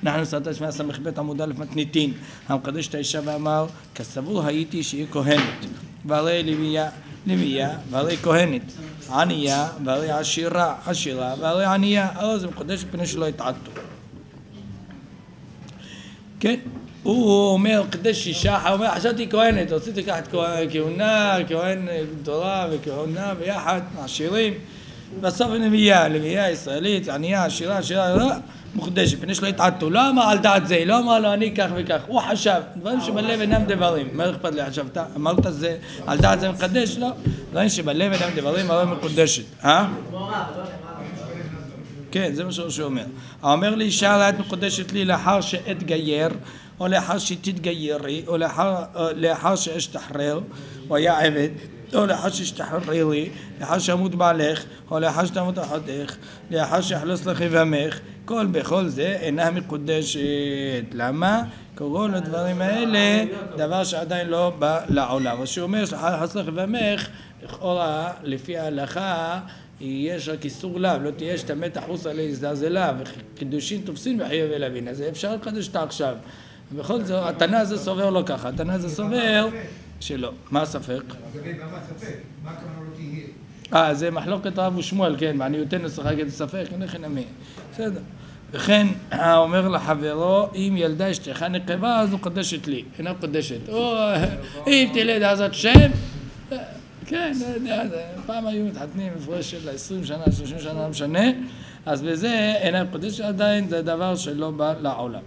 אנחנו סרטה שמיה סמך בית עמוד א' מתניתין, המקדש את האישה ואמר, כסבור הייתי שהיא כהנת, והרי לוויה, והרי כהנת, ענייה, והרי עשירה, והרי ענייה, אז זה מקדש פני שלא יתעתו. כן, הוא אומר, קדש אישה, הוא אומר, חשבתי כהנת, רציתי לקחת כהונה, כהן תורה וכהונה ביחד, עשירים, בסוף לוויה ישראלית, ענייה, עשירה, מוקדשת, פני שלא יתעתו, לא אמר על דעת זה, לא אמר לו אני כך וכך, הוא חשב, דברים שבלב אינם דברים, מה אכפת לי חשבת? אמרת זה, על דעת זה מקדש? לא, דברים שבלב אינם דברים, הרי מקודשת, כן, זה מה שהוא אומר. הוא אומר לי, אישה את מקודשת לי לאחר שאתגייר, או לאחר שתתגיירי, או לאחר שאשתחרר, הוא היה עבד, או לאחר שתשתחררי, לאחר שימות בעלך, או לאחר שתמות אחותך, לאחר שיחלוס לך יבמך, בכל זה אינה מקודשת. למה? כל הדברים האלה, דבר שעדיין לא בא לעולם. אז שהוא אומר, שיחלוס לך יבמך, לכאורה, לפי ההלכה, יש רק איסור לאו, לא תהיה שאתה מת החוס עלי הזדעזע לאו, וקידושין תופסין בחייב ולבין, אז אפשר לקדש אותה עכשיו. ובכל זאת, התנא הזה סובר לא ככה, התנא הזה סובר שלא. מה הספק? מה הכוונה לא תהיה? זה מחלוקת רב ושמואל, כן, מעניותנו שחק את הספק, אין אמי. בסדר. וכן, אומר לחברו, אם ילדה אשתך נקבה, אז הוא קדשת לי, אינה קדשת. אם תלד עזת שם, כן, לא יודע, פעם היו מתחתנים הפרש של 20 שנה, 30 שנה, לא משנה, אז בזה אינה קדשת עדיין, זה דבר שלא בא לעולם.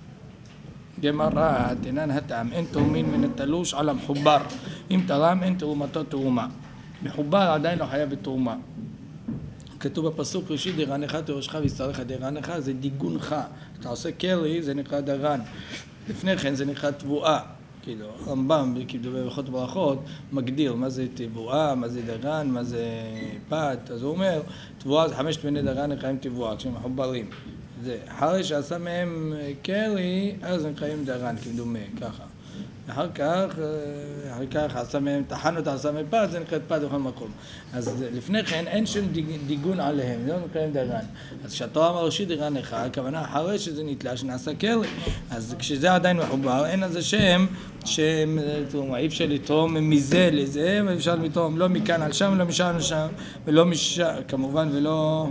גמרא, תנן הטעם, אין תורמין מן התלוש על המחובר. אם תרם, אין תרומתו תרומה. מחובר עדיין לא חייב בתרומה. כתוב בפסוק ראשי, דרנך תירושך וישרך דרנך, זה דיגונך. אתה עושה קרי, זה נקרא דרן. לפני כן זה נקרא תבואה. כאילו, רמב"ם, כאילו, בהלכות ברכות, מגדיר מה זה תבואה, מה זה דרן, מה זה פת. אז הוא אומר, תבואה זה 5 בני דרן נקראים תבואה, כשהם מחוברים. זה, אחרי שעשה מהם קרי, אז הם נקראים דרן, כמדומה, ככה. אחר כך עשה מהם תחנות, עשה מהם פת, זה נקראת פת בכל מקום. אז לפני כן אין שום דיגון עליהם, זה לא נקראים דרן. אז כשהתורה אמר ראשי דרנך, הכוונה אחרי שזה נתלה, שנעשה קרי, אז כשזה עדיין מחובר, אין על זה שם, אי אפשר לתרום מזה לזה, ואפשר לתרום לא מכאן על שם, ולא משם על שם, ולא משם, כמובן, ולא...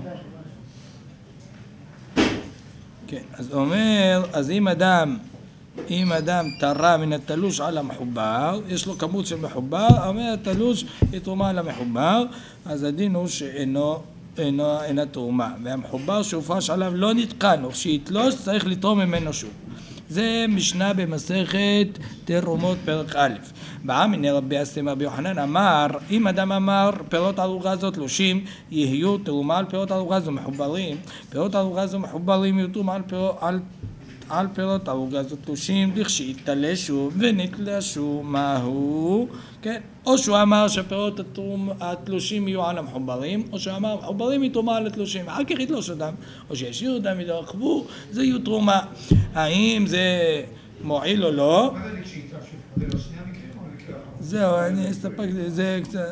כן, אז הוא אומר, אז אם אדם תרה מן התלוש על המחובר, יש לו כמות של מחובר, אומר התלוש היא תרומה על המחובר, אז הדין הוא שאינה תרומה, והמחובר שהופרש עליו לא נתקן, או שיתלוש צריך לתרום ממנו שוב. זה משנה במסכת תרומות פרק א'. בעמיני רבי אסתמא רבי יוחנן אמר, אם אדם אמר פירות ערוגה זאת תלושים, יהיו תרומה על פירות ערוגה זו מחוברים, פירות ערוגה זו מחוברים יהיו תרומה על פירות ערוגה זו תלושים, לכשהתלשו ונתלשו, מהו? כן, או שהוא אמר שפירות התלושים יהיו על המחוברים, או שהוא אמר המחוברים יהיו תרומה על התלושים, אחר כך יתלוש אותם, או שישאיר אותם יתרחבו, זה יהיו תרומה. האם זה מועיל או לא? מה זה לכשהתלשו? זה לא שני המקרים או מקרה אחר? זהו, אני אסתפק, זה קצת...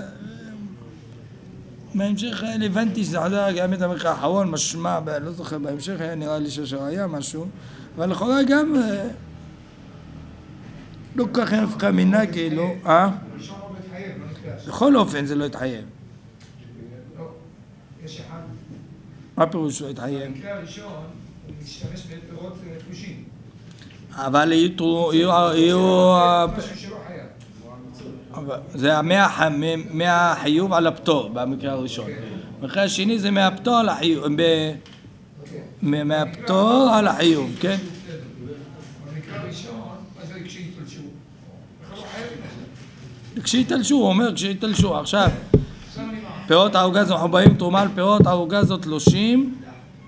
בהמשך הבנתי שזה עדה גם את המקרה האחרון, משמע, לא זוכר, בהמשך היה נראה לי שהיה משהו, אבל לכאורה גם לא כל כך נפקה מינה כאילו, ראשון לא מתחייב, לא נתלש. בכל אופן זה לא התחייב. לא, יש אחד. מה פירוש לא התחייב? במקרה הראשון הוא משתמש בפירות תלושים. אבל יהיו... משהו שלא חייב. זה מהחיוב על הפטור במקרה הראשון. במקרה השני זה מהפטור על החיוב. מהפטור על החיוב, כן? במקרה הראשון, מה זה כשהתלשו? בכלל לא חייב את זה. כשהתלשו, הוא אומר כשהתלשו. עכשיו, פירות ערוגה זו מחוברים תרומה על פירות ערוגה זו תלושים.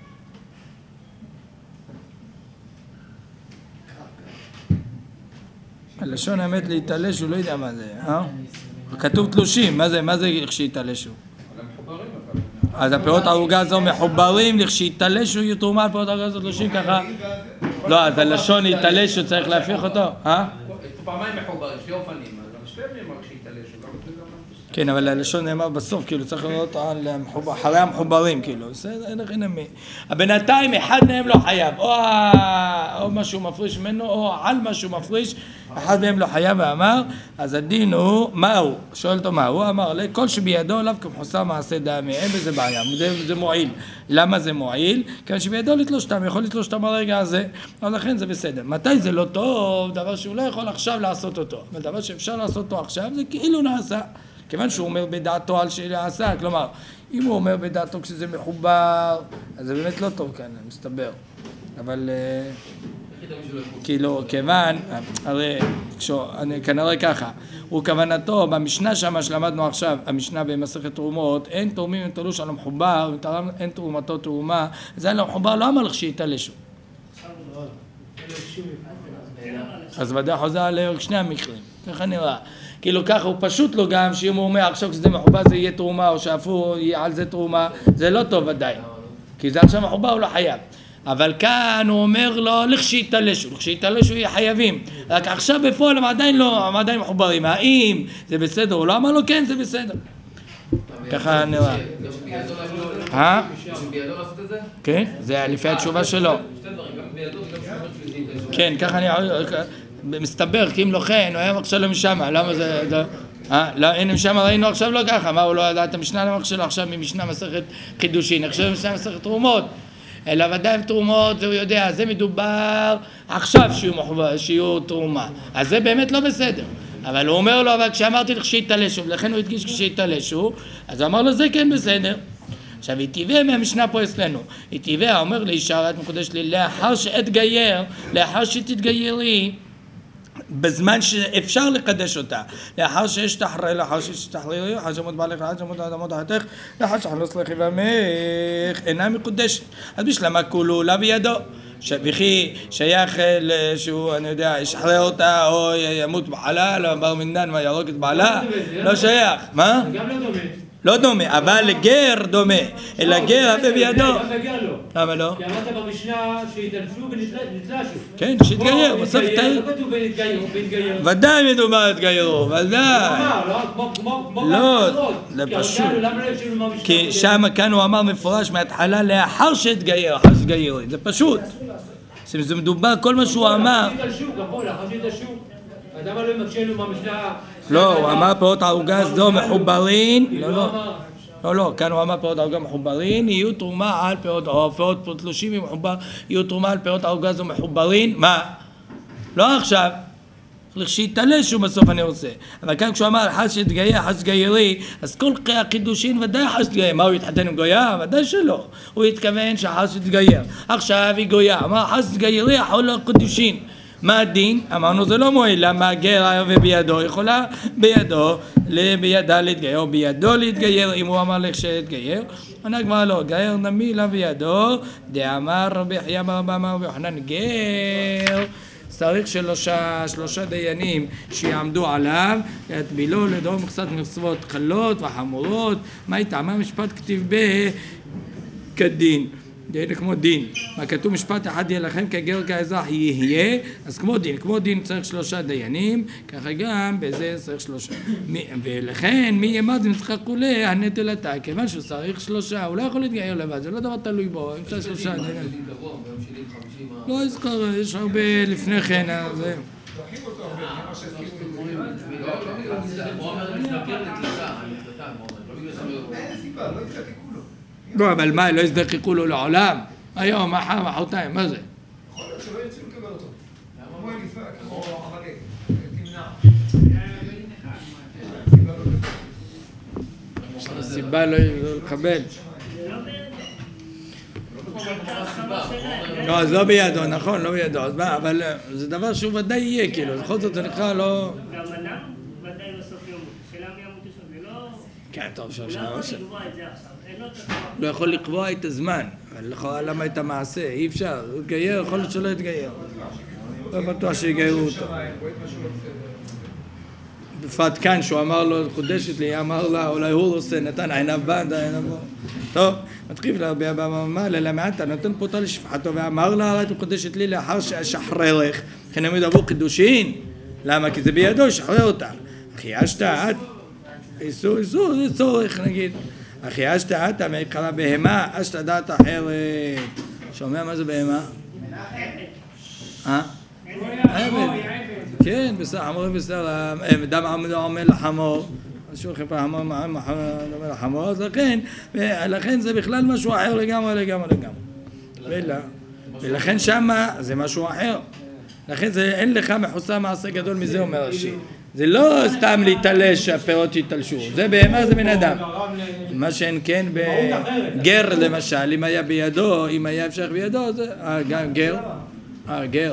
הלשון האמת להתלש, הוא לא יודע מה זה, כתוב תלושים, מה זה כשהתלשו? אז הפירות ערוגה זו מחוברים, לכשהתלשו יהיו תרומה על פירות ערוגה זו תלושים ככה. לא, אז הלשון להתלשו צריך להפיך אותו, פעמיים מחוברים, שתי אופנים, אז שתי נאמר כשהתלשו. כן, אבל הלשון נאמר בסוף, כאילו צריך לראות אחרי המחוברים, כאילו, בסדר, אין לכם מי. הבינתיים אחד מהם לא חייב, או או משהו מפריש ממנו או על משהו מפריש, אחד מהם לא חייב ואמר, אז הדין הוא, מה הוא? שואל אותו מה הוא? אמר לי, כל שבידו עליו כמחוסר מעשה דמי, אין בזה בעיה, זה מועיל. למה זה מועיל? כיוון שבידו לתלוש אותם, יכול לתלוש אותם ברגע הזה, אז לכן זה בסדר. מתי זה לא טוב? דבר שהוא לא יכול עכשיו לעשות אותו, אבל דבר שאפשר לעשות אותו עכשיו זה כאילו נעשה. כיוון שהוא אומר בדעתו על שנעשה, כלומר, אם הוא אומר בדעתו כשזה מחובר, אז זה באמת לא טוב כאן, מסתבר. אבל כאילו, כיוון, הרי כנראה ככה, הוא כוונתו, במשנה שמה שלמדנו עכשיו, המשנה במסכת תרומות, אין תורמים אם תלוש על המחובר, אין תרומתו תרומה, זה על המחובר לא אמר לך שיתלשו. אז ודאי חוזר עליהם שני המקרים, ככה נראה. כאילו ככה הוא פשוט לו גם שאם הוא אומר עכשיו כשזה מחובר זה יהיה תרומה או שאפו יהיה על זה תרומה, זה לא טוב ודאי, כי זה עכשיו מחובר הוא לא חייב. אבל כאן הוא אומר לו לכשיתלשו יהיה חייבים, רק עכשיו בפועל הם עדיין לא, הם עדיין מחוברים. האם זה בסדר או לא? אמר לו כן זה בסדר, ככה נראה. בידו לעשות את זה? כן, זה לפי התשובה שלו. שתי דברים, גם בידו וגם שהוא כן, ככה מסתבר, כי אם לא כן, הוא היה עכשיו לא משם, למה זה... לא, הנה משם ראינו עכשיו לא ככה, מה הוא לא ידע את המשנה למח שלו עכשיו ממשנה מסכת חידושין, עכשיו משנה מסכת תרומות, אלא ודאי תרומות, הוא יודע, זה מדובר עכשיו שיהיו תרומה, אז זה באמת לא בסדר, אבל הוא אומר לו, אבל כשאמרתי לך שיתלשו, ולכן הוא הדגיש כשיתלשו, אז הוא אמר לו זה כן בסדר. עכשיו, יתיבה מהמשנה פה אצלנו, יתיבה אומר לאישה, את מקודשת לי, לאחר שאתגייר, לאחר שתתגיירי, בזמן שאפשר לקדש אותה, לאחר שיש תחרי, לאחר שיש תחרי, לאחר שמות בעלך, לאחר שמות האדמות אחתך, לאחר שחלוס לכי ומך, אינה מקודשת. אז בשלמה כולו, לה בידו. וכי שייך שהוא, אני יודע, ישחרר אותה או ימות בעלה, לא בר מנן וירוק את בעלה, לא שייך. מה? זה גם לא דומה. לא דומה, אבל לגר דומה, אלא גר הרבה בידו. גם לגר לא. למה לא? כי אמרת במשנה שהתלשו ונתלשו. כן, שהתגייר, בסוף תגייר. לא כתוב ונתגייר. ודאי מדובר התגיירו, ודאי. לא, זה פשוט. כי שם כאן הוא אמר מפורש מההתחלה לאחר שהתגייר, אחר שהתגיירו, זה פשוט. זה מדובר, כל מה שהוא אמר. לאחר שהתלשו. אדם לא מקשה לו מהמשנה. לא, הוא אמר פירות ערוגה זו מחוברין. לא, כאן הוא אמר פירות ערוגה מחוברין, יהיו תרומה על פירות תלושים יהיו תרומה על פירות ערוגה זו מחוברין. מה? לא עכשיו. שיתלשו בסוף אני רוצה. אבל כאן כשהוא אמר חש שתגייר, חש שתגיירי, אז כל החידושין ודאי חש שתגייר. מה הוא יתחתן עם גויה? ודאי שלא. הוא התכוון שחש שתגייר. עכשיו היא גויה. אמר חש שתגיירי, יכול לו חידושין. מה הדין? אמרנו זה לא מועיל, למה הגר היה ובידו, יכולה בידה להתגייר, או בידו להתגייר, אם הוא אמר לך שתגייר, עונה כבר לא, גייר נמי לה בידו, דאמר רבי חייא בר אבא אמר רבי יוחנן גר, צריך שלושה דיינים שיעמדו עליו, להטבילו לדור מכסת מצוות קלות וחמורות, מה יטעמה משפט כתיב כדין. דין כמו דין, מה כתוב משפט אחד יהיה לכם כגר כאזרח יהיה, אז כמו דין צריך 3 דיינים, ככה גם בזה צריך 3, ולכן מי ימד אם צריך כולה הנטל אתה, כיוון שהוא צריך 3, הוא לא יכול להתגייר לבד, זה לא דבר תלוי בו, אם צריך 3 דיינים. לא אזכר, יש הרבה לפני כן, זה לא, אבל מה, לא יזדקקו לו לעולם? היום, מחר, מחרתיים, מה זה? יכול להיות שלא ירצו לקבל אותו. כמו אליפה, כמו עמלק, תמנע. הסיבה לא לקבל. לא, אז לא בידו, נכון, לא בידו, אז מה, אבל זה דבר שהוא ודאי יהיה, כאילו, בכל זאת זה נקרא לא... גם אדם ודאי בסוף יום, שאלה מי ימות יסוד, זה לא... כן, טוב, הוא לא יכול לקבוע את זה עכשיו, אין לו את הכוח. לא יכול לקבוע את הזמן, אבל למה את המעשה, אי אפשר, הוא יתגייר, יכול להיות שלא יתגייר. לא בטוח שיגיירו אותו. בפרט כאן, שהוא אמר לו, קודשת לי, אמר לה, אולי הוא עושה, נתן עיניו בנדה, עיניו בנדה. טוב, מתחיל להרביע במאמר, ללמעתה, נותן פותה לשפחתו, ואמר לה, הרי קודשת לי לאחר שאשחררך. לכן הם ידברו קידושין. למה? כי זה בידו, שחרר אותה. אחי, אשתה, את, איסור, זה צורך, נגיד. אחי, אשתה, את, המקרה בהמה, אשתה דעת אחרת. שומע מה זה בהמה? עבד. כן, בשר חמור בשר, דם עומד לחמור. משהו חיפה חמור עומד לחמור, אז לכן זה בכלל משהו אחר לגמרי. ולכן שמה זה משהו אחר. לכן אין לך מחוסר מעשה גדול מזה, אומר רש"י. זה לא סתם להתלש שהפירות יתלשו, זה בהמה, זה בן אדם. מה שאין כן בגר למשל, אם היה בידו, אם היה אפשר בידו, זה גר. גר.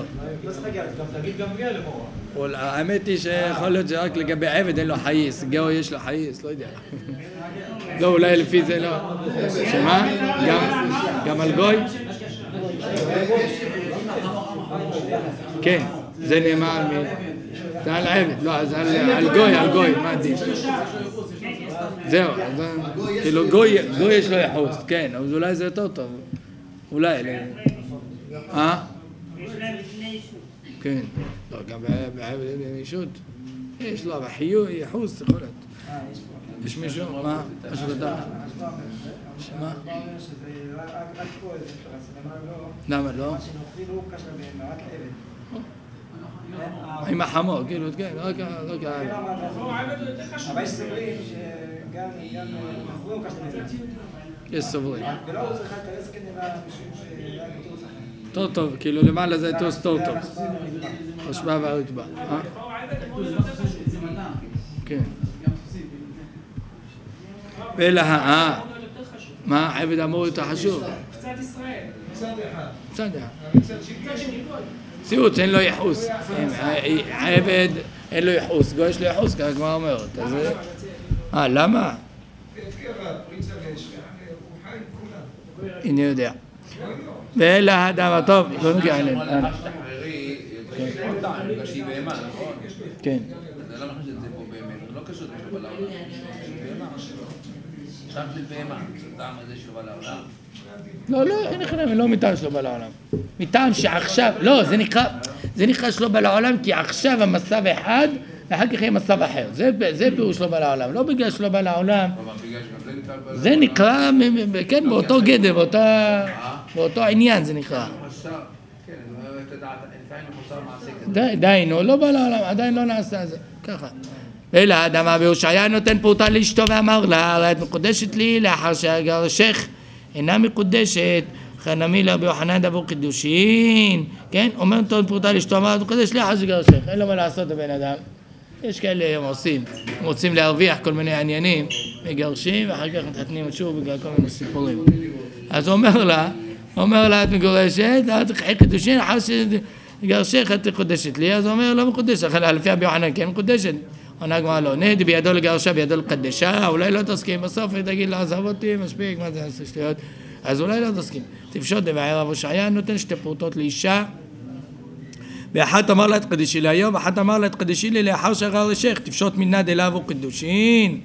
האמת היא שיכול להיות שרק לגבי עבד אין לו חייס, גר יש לו חייס, לא יודע. לא, אולי לפי זה לא. שמה? גם על גוי? כן, זה נאמר זה על עבד, לא, אז על גוי, מה עדיף? זהו, כאילו גוי יש לו יחוס, כן, אבל אולי זה יותר טוב, אולי. יש להם לפני אישות. כן, לא, גם בעבד אין אישות, יש לו, אבל יחוס יכול להיות. יש מישהו? מה? משהו לדעת? שמה? למה לא? עם החמור, כאילו, כן, רק העבד. אבל יש סוברים שגם מחורים קשה. יש סוברים. ולא הוא צריך להתרס כנראה משום טוב טוב, כאילו למעלה זה טוב טוב. השבעה והרתבע. כן. ואלה, מה? עבד אמור יותר חשוב. קצת ישראל. קצת ציוץ, אין לו יחוס. עבד, אין לו יחוס. גוי יש לו יחוס, ככה כבר אומרת. למה? אני יודע. ואלה האדם הטוב, לא נגיע אליהם. שהיא בהמה, נכון? כן. אתה לא מכניס את זה פה באמת, זה לא קשור לשלום על העולם. עכשיו זה בהמה, טעם הזה שלום על העולם. לא מטעם שלום על העולם. מטעם שעכשיו, לא, זה נקרא שלום על העולם, כי עכשיו המצב אחד, ואחר כך יהיה מצב אחר. זה פירוש שלום על העולם, לא בגלל שלום על העולם. זה נקרא, כן, באותו גדר, באותו עניין זה נקרא. דיינו, לא בא לעולם, עדיין לא נעשה זה, ככה. אלא האדם בהושעיה נותן פרוטה לאשתו ואמר לה, את מקודשת לי לאחר שהגרשך אינה מקודשת, חנמי לה ביוחנן עבור קידושין, כן? אומר נותן פרוטה לאשתו, אמר את מקודשת לי לאחר שהגרשך, אין לו מה לעשות הבן אדם. יש כאלה הם רוצים להרוויח כל מיני עניינים, מגרשים ואחר כך מתחתנים שוב בגלל כל מיני סיפורים. אז אומר לה את מגורשת, את תחי קידושין, אחר שגרשך את מקודשת לי, אז הוא אומר לא מקודשת, לפי רבי יוחנן כן מקודשת. עונה גמרא לא, בידו לגרשה, בידו לקדשה, אולי לא תסכים, בסוף תגיד לה, עזב אותי, מספיק, מה זה עשה שטויות? אז אולי לא תסכים. תפשוט דבערב הושעיה, נותן שתי פרוטות לאישה, ואחת אמר לה את קדישי לי היום, ואחת אמר לה את קדישי לי לאחר שגר לשך, תפשוט מינה דלאו קידושין.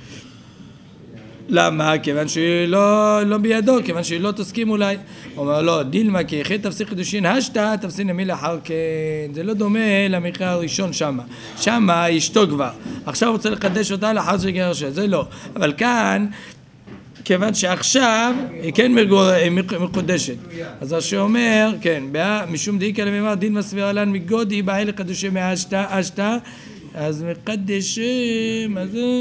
למה? כיוון שהיא לא בידו, כיוון שהיא לא תסכים אולי. הוא אומר לא, דילמה כי אחרי תפסיק קידושין השתה, תפסיק למי לאחר כן. זה לא דומה למקרה הראשון שמה. שמה אשתו כבר. עכשיו רוצה לחדש אותה לאחר שגרשה, זה לא. אבל כאן, כיוון שעכשיו היא כן מקודשת. אז השם אומר, כן, משום דאיקה למאמר דילמה סבירה לן מגודי, באי לקדושי מהשתה, אז מקדשים, מה זה?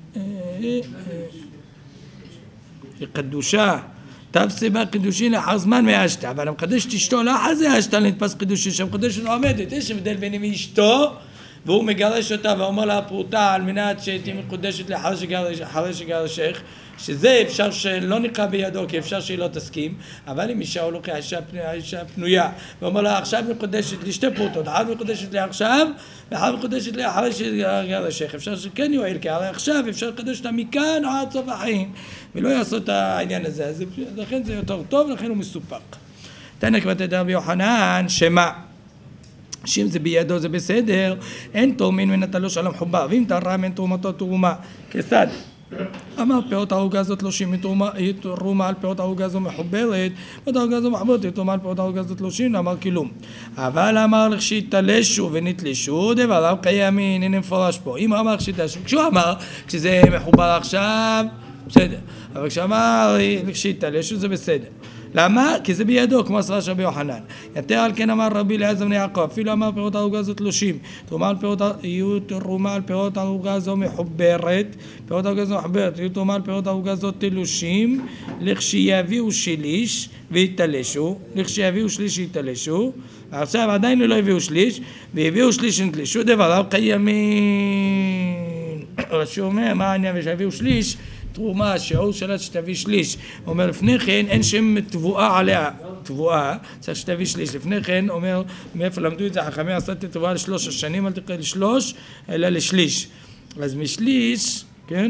קדושה, תפסיבה קידושין לאחר זמן מהשתה, אבל המקדש את אשתו לאחר זה השתה נתפס קידושין, שהמקדש לא עומדת, יש הבדל בין עם אשתו, והוא מגרש אותה ואומר לה פרוטה על מנת שתהיה מקודשת לאחר שגרשך, שזה אפשר שלא נקרא בידו, כי אפשר שהיא לא תסכים, אבל אם אישה הוא לוקח אישה פנויה, ואומר לה עכשיו מקודשת לי שתי פרוטות, אחת מקודשת לי עכשיו, ואחת מקודשת לי אחרי שגרשך, אפשר שכן יועיל, כי הרי עכשיו אפשר לקדש אותה מכאן עד סוף החיים, ולא יעשו את העניין הזה, אז לכן זה יותר טוב, לכן הוא מסופק. תנא כבת רבי יוחנן, שמה? שאם זה בידו זה בסדר, אין תורמין ונטלוש על המחובר, ואם תרם אין תרומתו תרומה, כיצד? אמר פירות העוגה הזאת לושים, היא תרומה על פירות העוגה הזו מחוברת, פירות העוגה הזו מחוברת, היא תרומה על פירות העוגה הזאת לושים, אמר כלום. אבל אמר לך שיתלשו ונתלשו, דבריו קיימין, הנה מפורש פה. אם אמר שיתלשו, כשהוא אמר, כשזה מחובר עכשיו, בסדר. אבל כשאמר לך שיתלשו זה בסדר. למה? כי זה בידו, כמו סברה של רבי יוחנן. יתר על כן אמר רבי אליעזר בן יעקב, אפילו אמר פירות העוגה זו תלושים. יהיו תרומה על פירות העוגה זו מחוברת, פירות העוגה זו מחוברת, יהיו תרומה על פירות העוגה זו תלושים, לכשיביאו שליש ויתלשו, לכשיביאו שליש ויתלשו, עכשיו עדיין לא הביאו שליש, והביאו שליש ונתלשו, דבריו קיימים. רש"י אומר, מה העניין ושהביאו שליש? תרומה, שיעור שלה שתביא שליש. הוא אומר, לפני כן אין שם תבואה עליה. תבואה, צריך שתביא שליש. לפני כן, אומר, מאיפה למדו את זה? חכמים עשת תבואה ל3 שנים, אל תקרא ל3, אלא לשליש. אז משליש, כן?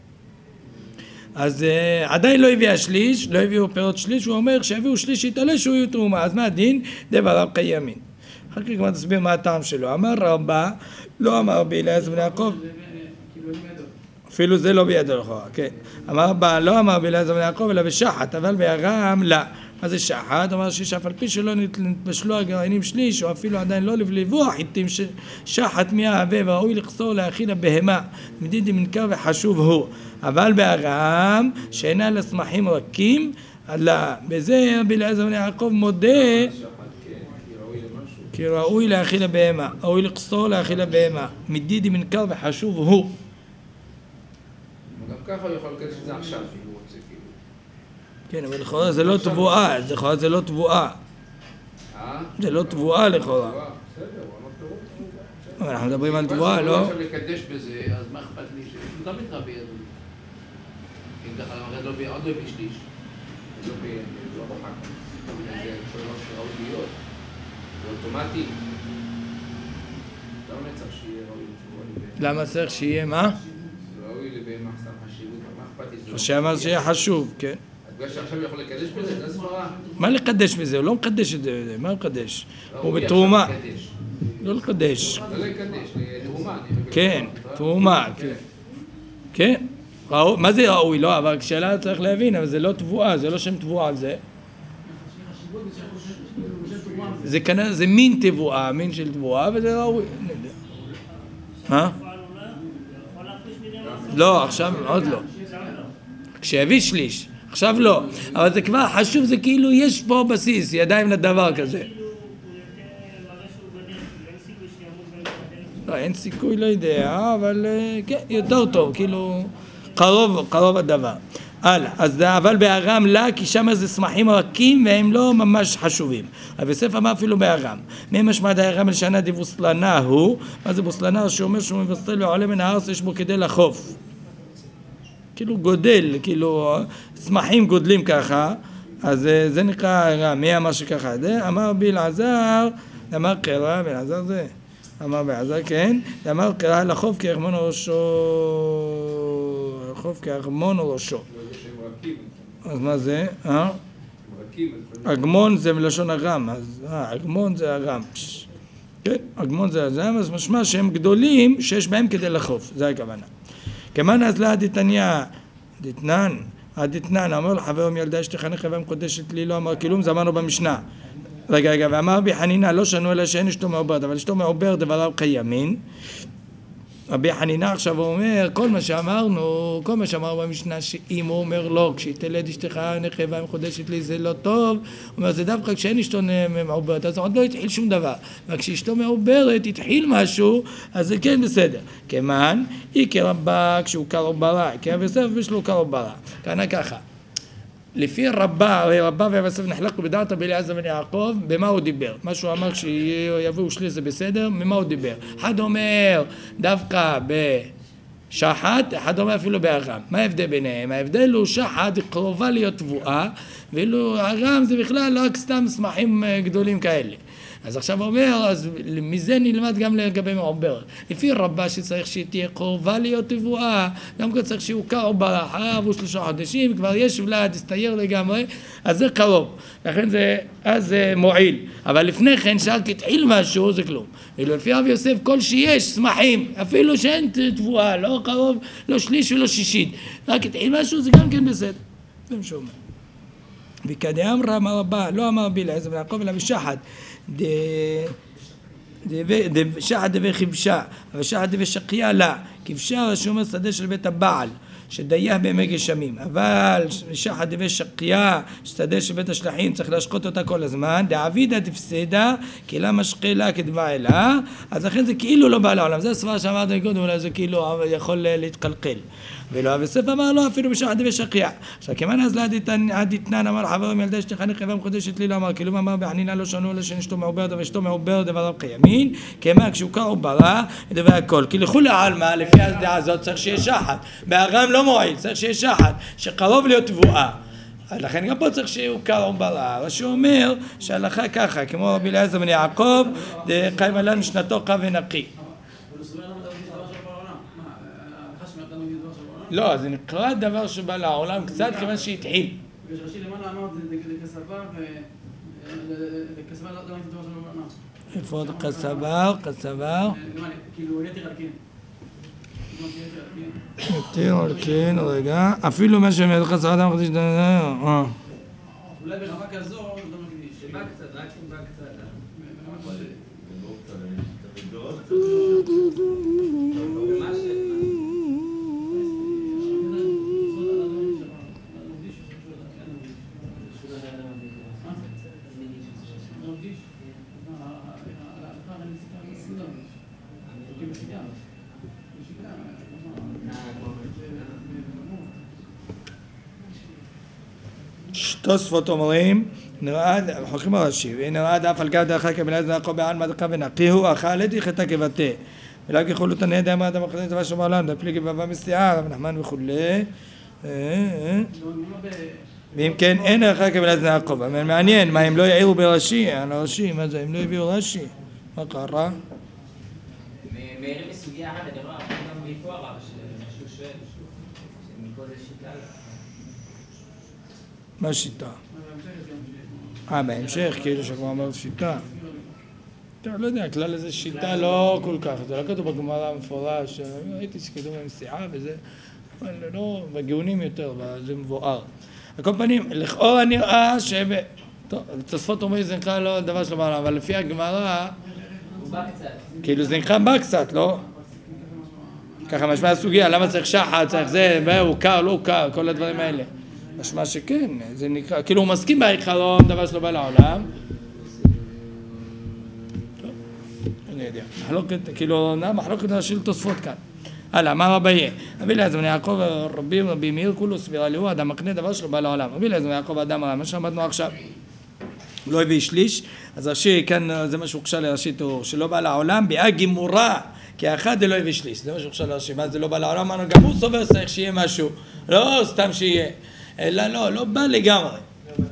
אז עדיין לא הביאה שליש, לא הביאו פירות שליש, הוא אומר, שהביאו שליש יתעלשו יהיו תרומה. אז מה הדין? דבריו קיימים. אחר כך כבר תסביר מה הטעם שלו. אמר רבא, לא אמר רבי אליעזר בן יעקב, אפילו זה לא בידו לכאורה, כן. אמר בה, לא אמר באליעזר בן יעקב, אלא בשחת, אבל בארם, לא. מה זה שחת? אמר שאף על פי שלא נתבשלו הגרעינים שליש, או אפילו עדיין לא לבליבו החיטים, שחת מהווה, וראוי לחסור להאכיל הבהמה, מדידי מנכר וחשוב הוא. אבל בארם, שאינה לסמכים רכים, לא. בזה באליעזר בן יעקב מודה, כי ראוי להאכיל הבהמה, ראוי לחסור להאכיל הבהמה, מדידי מנכר וחשוב הוא. גם ככה הוא יכול לקדש את זה עכשיו, אם הוא רוצה, כאילו. כן, אבל לכאורה זה לא תבואה, לכאורה זה לא תבואה. זה לא תבואה לכאורה. בסדר, הוא אמר פירות. אבל אנחנו מדברים על תבואה, לא? אם עכשיו לקדש בזה, אז מה אכפת לי שהוא תמיד רבי ידו. אם ככה, למרד עוד לא הביא שליש. לא בחק. זה שלא שראוי להיות. זה אוטומטי. למה צריך שיהיה ראוי לתבואה? למה צריך שיהיה מה? או שאמר שיהיה חשוב, כן. בגלל שעכשיו יכול לקדש בזה, זה סברה. מה לקדש בזה? הוא לא מקדש את זה, מה מקדש? הוא בתרומה. לא לקדש. לא לקדש, לתרומה. כן, תרומה, כן. כן, מה זה ראוי? לא, אבל כשאלה צריך להבין, אבל זה לא תבואה, זה לא שם תבואה, זה מין תבואה, מין של תבואה, וזה ראוי. מה? לא, עכשיו עוד לא. כשיביא שליש, עכשיו לא. אבל זה כבר חשוב, זה כאילו יש פה בסיס, ידיים לדבר כזה. לא, אין סיכוי, לא יודע, אבל כן, יותר טוב, כאילו קרוב הדבר. הלאה, אז אבל בארם לה, כי שם זה סמכים רכים והם לא ממש חשובים. אבל יוסף אמר אפילו בארם. מי משמע דארם לשנה דבוסלנה הוא? מה זה בוסלנה? שאומר שהוא מבסל ועולה מן הארץ, יש בו כדי לחוף. כאילו גודל, כאילו סמכים גודלים ככה, אז זה נקרא ארם. מי אמר שככה? זה אמר באלעזר, אמר קרא, באלעזר זה. אמר באלעזר, כן. אמר קרא לחוף כארמון ראשו. לחוף כארמון ראשו. אז מה זה? אגמון זה מלשון ארם, אז אגמון זה ארם. כן, אגמון זה ארם, אז משמע שהם גדולים שיש בהם כדי לחוף, זה הכוונה. כמן אז לה דתניה, דתנן, אמר לחבר מילדה אשתך נחבה מקודשת לי, לא אמר כלום, זה אמרנו במשנה. רגע, ואמר בי חנינה, לא שנו אלא שאין אשתו מעוברת, אבל אשתו מעוברת דבריו קיימין. רבי חנינה עכשיו אומר, כל מה שאמרנו במשנה, שאם הוא אומר לא, כשתלד אשתך נחבה מקודשת לי זה לא טוב, הוא אומר, זה דווקא כשאין אשתו מעוברת, אז עוד לא התחיל שום דבר, וכשאשתו מעוברת התחיל משהו, אז זה כן בסדר. כמן, היא כרבה כשהוא קרוב ברע, כי אבי יוסף בשלו קרוב ברע. כענה ככה, לפי רבה, הרי רבה ואבי יוסף נחלקו בדעת באליעזר בן יעקב, במה הוא דיבר? מה שהוא אמר כשיביאו שליש זה בסדר, ממה הוא דיבר? אחד אומר דווקא בשחת, אחד אומר אפילו בארם. מה ההבדל ביניהם? ההבדל הוא שחת קרובה להיות תבואה, ואילו ארם זה בכלל לא רק סתם סמכים גדולים כאלה. אז עכשיו הוא אומר, אז מזה נלמד גם לגבי מעוברת. לפי רבה שצריך שהיא תהיה קרובה להיות תבואה, גם כאן צריך שהוא קרוב ברחב, הוא 3 חודשים, כבר יש ולד, הסתייר לגמרי, אז זה קרוב. לכן זה מועיל. אבל לפני כן, שרק התחיל משהו, זה כלום. ואילו לפי רבי יוסף, כל שיש סמכים, אפילו שאין תבואה, לא קרוב, לא שליש ולא שישית. רק התחיל משהו, זה גם כן בסדר. זה מה שאומר. וכדי אמרה רבה, לא אמר באליעזר בן יעקב, אלא בשחת. שחת דבי כבשה, אבל שחת דבי שקייה לה, כבשה רשום השדה של בית הבעל, שדייח בימי גשמים, אבל שחת דבי שקייה, שדה שבית השלחים צריך להשקות אותה כל הזמן, דעבידה דפסדה, כי לה משקלה כדבע אלה, אז לכן זה כאילו לא בא לעולם, זה הסברה שאמרת קודם, אולי זה כאילו יכול להתקלקל. ולא אבסף אמר לו אפילו בשחת דבי שקייה. עכשיו כמאן אז לעד יתנן אמר חבר מילדה שתחנך חבר מחודשת לי לא אמר, כאילו אמר בחנינה לא שנו אלא שנשתו מעובר ואשתו מעובר דבר קיימין, כמה כשהוא קר עוברה, דבר הכל. כי לכולי עלמא, לפי הדעה הזאת צריך שיהיה שחת. בארם לא מועיל, צריך שיהיה שחת, שקרוב להיות תבואה. לכן גם פה צריך שהוא קר עוברה. רש"י אומר שההלכה ככה, כמו רבי אליעזר בן יעקב, קיים עלינו שנתו קו ונקי. לא, זה נקרא דבר שבא לעולם קצת כיוון שהתחיל. ושרש"י למעלה אמר, זה כסבר, וכסבר לא הייתי דבר שלא בעולם. איפה עוד כסבר? כאילו יתר על כן. יתר על כן, רגע. אפילו מה שאומר חסר אדם חצי שנה. אולי ברמה כזו, לא מקדיש. שבא קצת, רק שבא קצת. תוספות אומרים, חוקרים הרש"י, ונראה דף על גב דרכה כבלעז נעקו בעל מדקה ונקיהו, אכל את יחתה כבתה. ולא ככולו תנאה דאמר אדם אחרי דבר שאומר לנו, דפליג בבא מסתיער, ונחמן וכולי. ואם כן, אין אחר כבלעז נעקו. מעניין, מה הם לא יעירו ברש"י? על הרש"י, מה זה? הם לא הביאו רש"י. מה קרה? מעירים מסוגיה אחת, אני רואה, גם מפה הרב, שמשהו שואל, שמכל זה שיטה. מה שיטה? בהמשך, כאילו שכבר אמרת שיטה. לא יודע, הכלל הזה שיטה לא כל כך, זה לא כתוב בגמרא מפורש, הייתי שכתוב במסיעה וזה, אבל לא, בגאונים יותר, זה מבואר. על כל פנים, לכאורה נראה טוב, תוספות אומרים זה נקרא לא דבר שלא בעולם, אבל לפי הגמרא, כאילו זה נקרא בא קצת, לא? ככה משמע הסוגיה, למה צריך שחת, צריך זה, הוא קר, לא קר, כל הדברים האלה. משמע שכן, זה נקרא, כאילו הוא מסכים בעיקרון, דבר שלא בא לעולם. טוב, אני יודע. כאילו, מחלוקת של תוספות כאן. הלאה, מה רבייה? רבי אליעזר בן יעקב רבי מאיר כולו סבירה לו, אדם מקנה דבר שלא בא לעולם. רבי אליעזר בן יעקב אדם רע, מה שעמדנו עכשיו. הוא לא הביא שליש, אז רש"י, כאן זה מה שהוקשה לרש"י תיאור, שלא בא לעולם, ביאה גימורה, כי האחד לא הביא שליש, זה מה שהוקשה לרש"י, מה זה לא בא לעולם, גם הוא סובר צריך שיהיה משהו, לא סתם שיהיה. אלא לא בא לגמרי.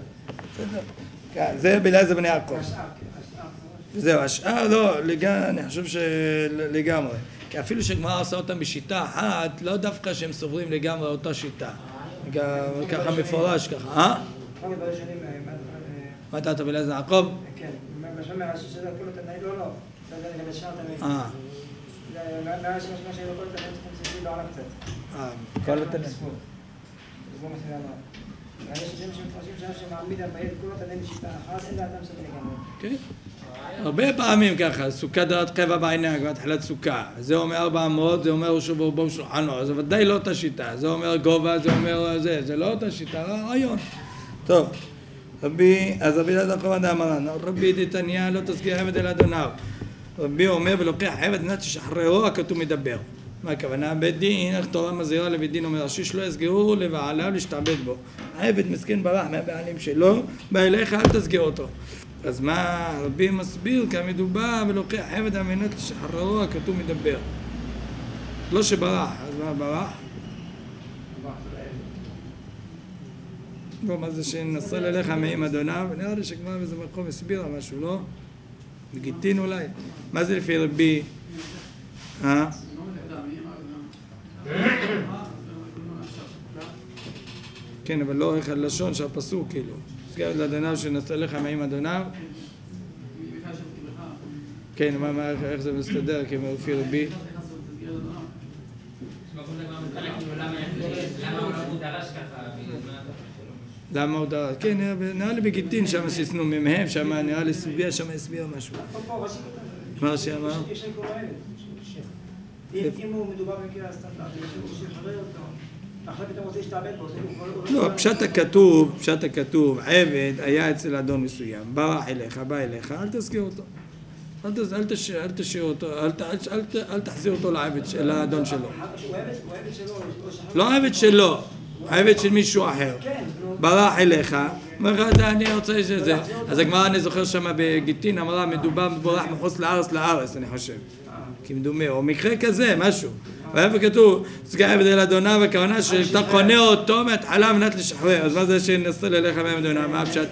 זה בלעזר בן יעקב. זהו, השאר לא, אני חושב שלגמרי. כי אפילו שגמרא עושה אותם בשיטה אחת, לא דווקא שהם סוברים לגמרי אותה שיטה. ככה מפורש ככה, מה אתה בלעזר בן יעקב? כן, בשם מהרש"י שזה כולו תנאי לא, זה לגבי שאר תנאי. מהרש"י משמע שלא כל תנאי צריכים סביבי לא עלה קצת. כל התנאי. זה מה שזה אמר. אבל יש אנשים שמפרשים שמעמיד הבעיר כולו תנאי בשיטה אחת, אין דעתם שזה לגמרי. כן. הרבה פעמים ככה, סוכה דרת קבע בעיניה, כבר תחילת סוכה. זה אומר 400, זה אומר שוב בו שולחנו, זה ודאי לא אותה שיטה. זה אומר גובה, זה אומר זה לא אותה שיטה, רעיון. טוב. אז רבי אליעזר בן יעקב אמר לנו, רבי דתניא לא תזכיר עבד אל אדוניו. רבי אומר ולוקח עבד מנת ששחררו הכתוב מדבר. מה הכוונה? בית דין, איך תורה מזהירה לבית דין אומר רש"י שלא יסגרו לבעליו להשתעבד בו. העבד מסכן ברח מהבעלים שלו, בא אליך אל תסגר אותו. אז מה רבי מסביר כאן מדובר ולוקח עבד על מנת לשחררו הכתוב מדבר. לא שברח, אז מה ברח? לא, מה זה שנסה ללך מעם אדוניו, נראה לי שכבר באיזה מקום הסבירה משהו, לא? בגיטין אולי. מה זה לפי רבי? כן, אבל לא איך הלשון שהפסוק כאילו. סגרת לאדוניו שנסה לך מעם אדוניו. כן, איך זה מסתדר כמו לפי רבי? למה הוא דרש? כן, נראה לי בגיטין שם שישנו ממהם, שם נראה לי סוגיה שם הסביר משהו. מה רש"י אמר? יש לי קורא אם הוא מדובר במקרה הסטנדרט, יש לי חבר אותו, עכשיו פתאום רוצה להשתעבד בו, לא, פשט הכתוב, עבד היה אצל אדון מסוים, ברח אליך, בא אליך, אל תזכיר אותו. אל תשאיר אותו, אל תחזיר אותו לאדון שלו. הוא עבד שלו, לא עבד שלו, עבד של מישהו אחר. ברח אליך, אומר לך, אני רוצה שזה. אז הגמרא, אני זוכר שם בגיטין, אמרה, מדובר בורח מחוץ לארץ, אני חושב. כמדומה, או מקרה כזה, משהו. ואיפה כתוב, סגע עבד אל אדוניו, הכוונה שאתה קונה אותו מהתחלה מנת לשחרר. אז מה זה שנסתל אליך מאדוניו? מה הפשט?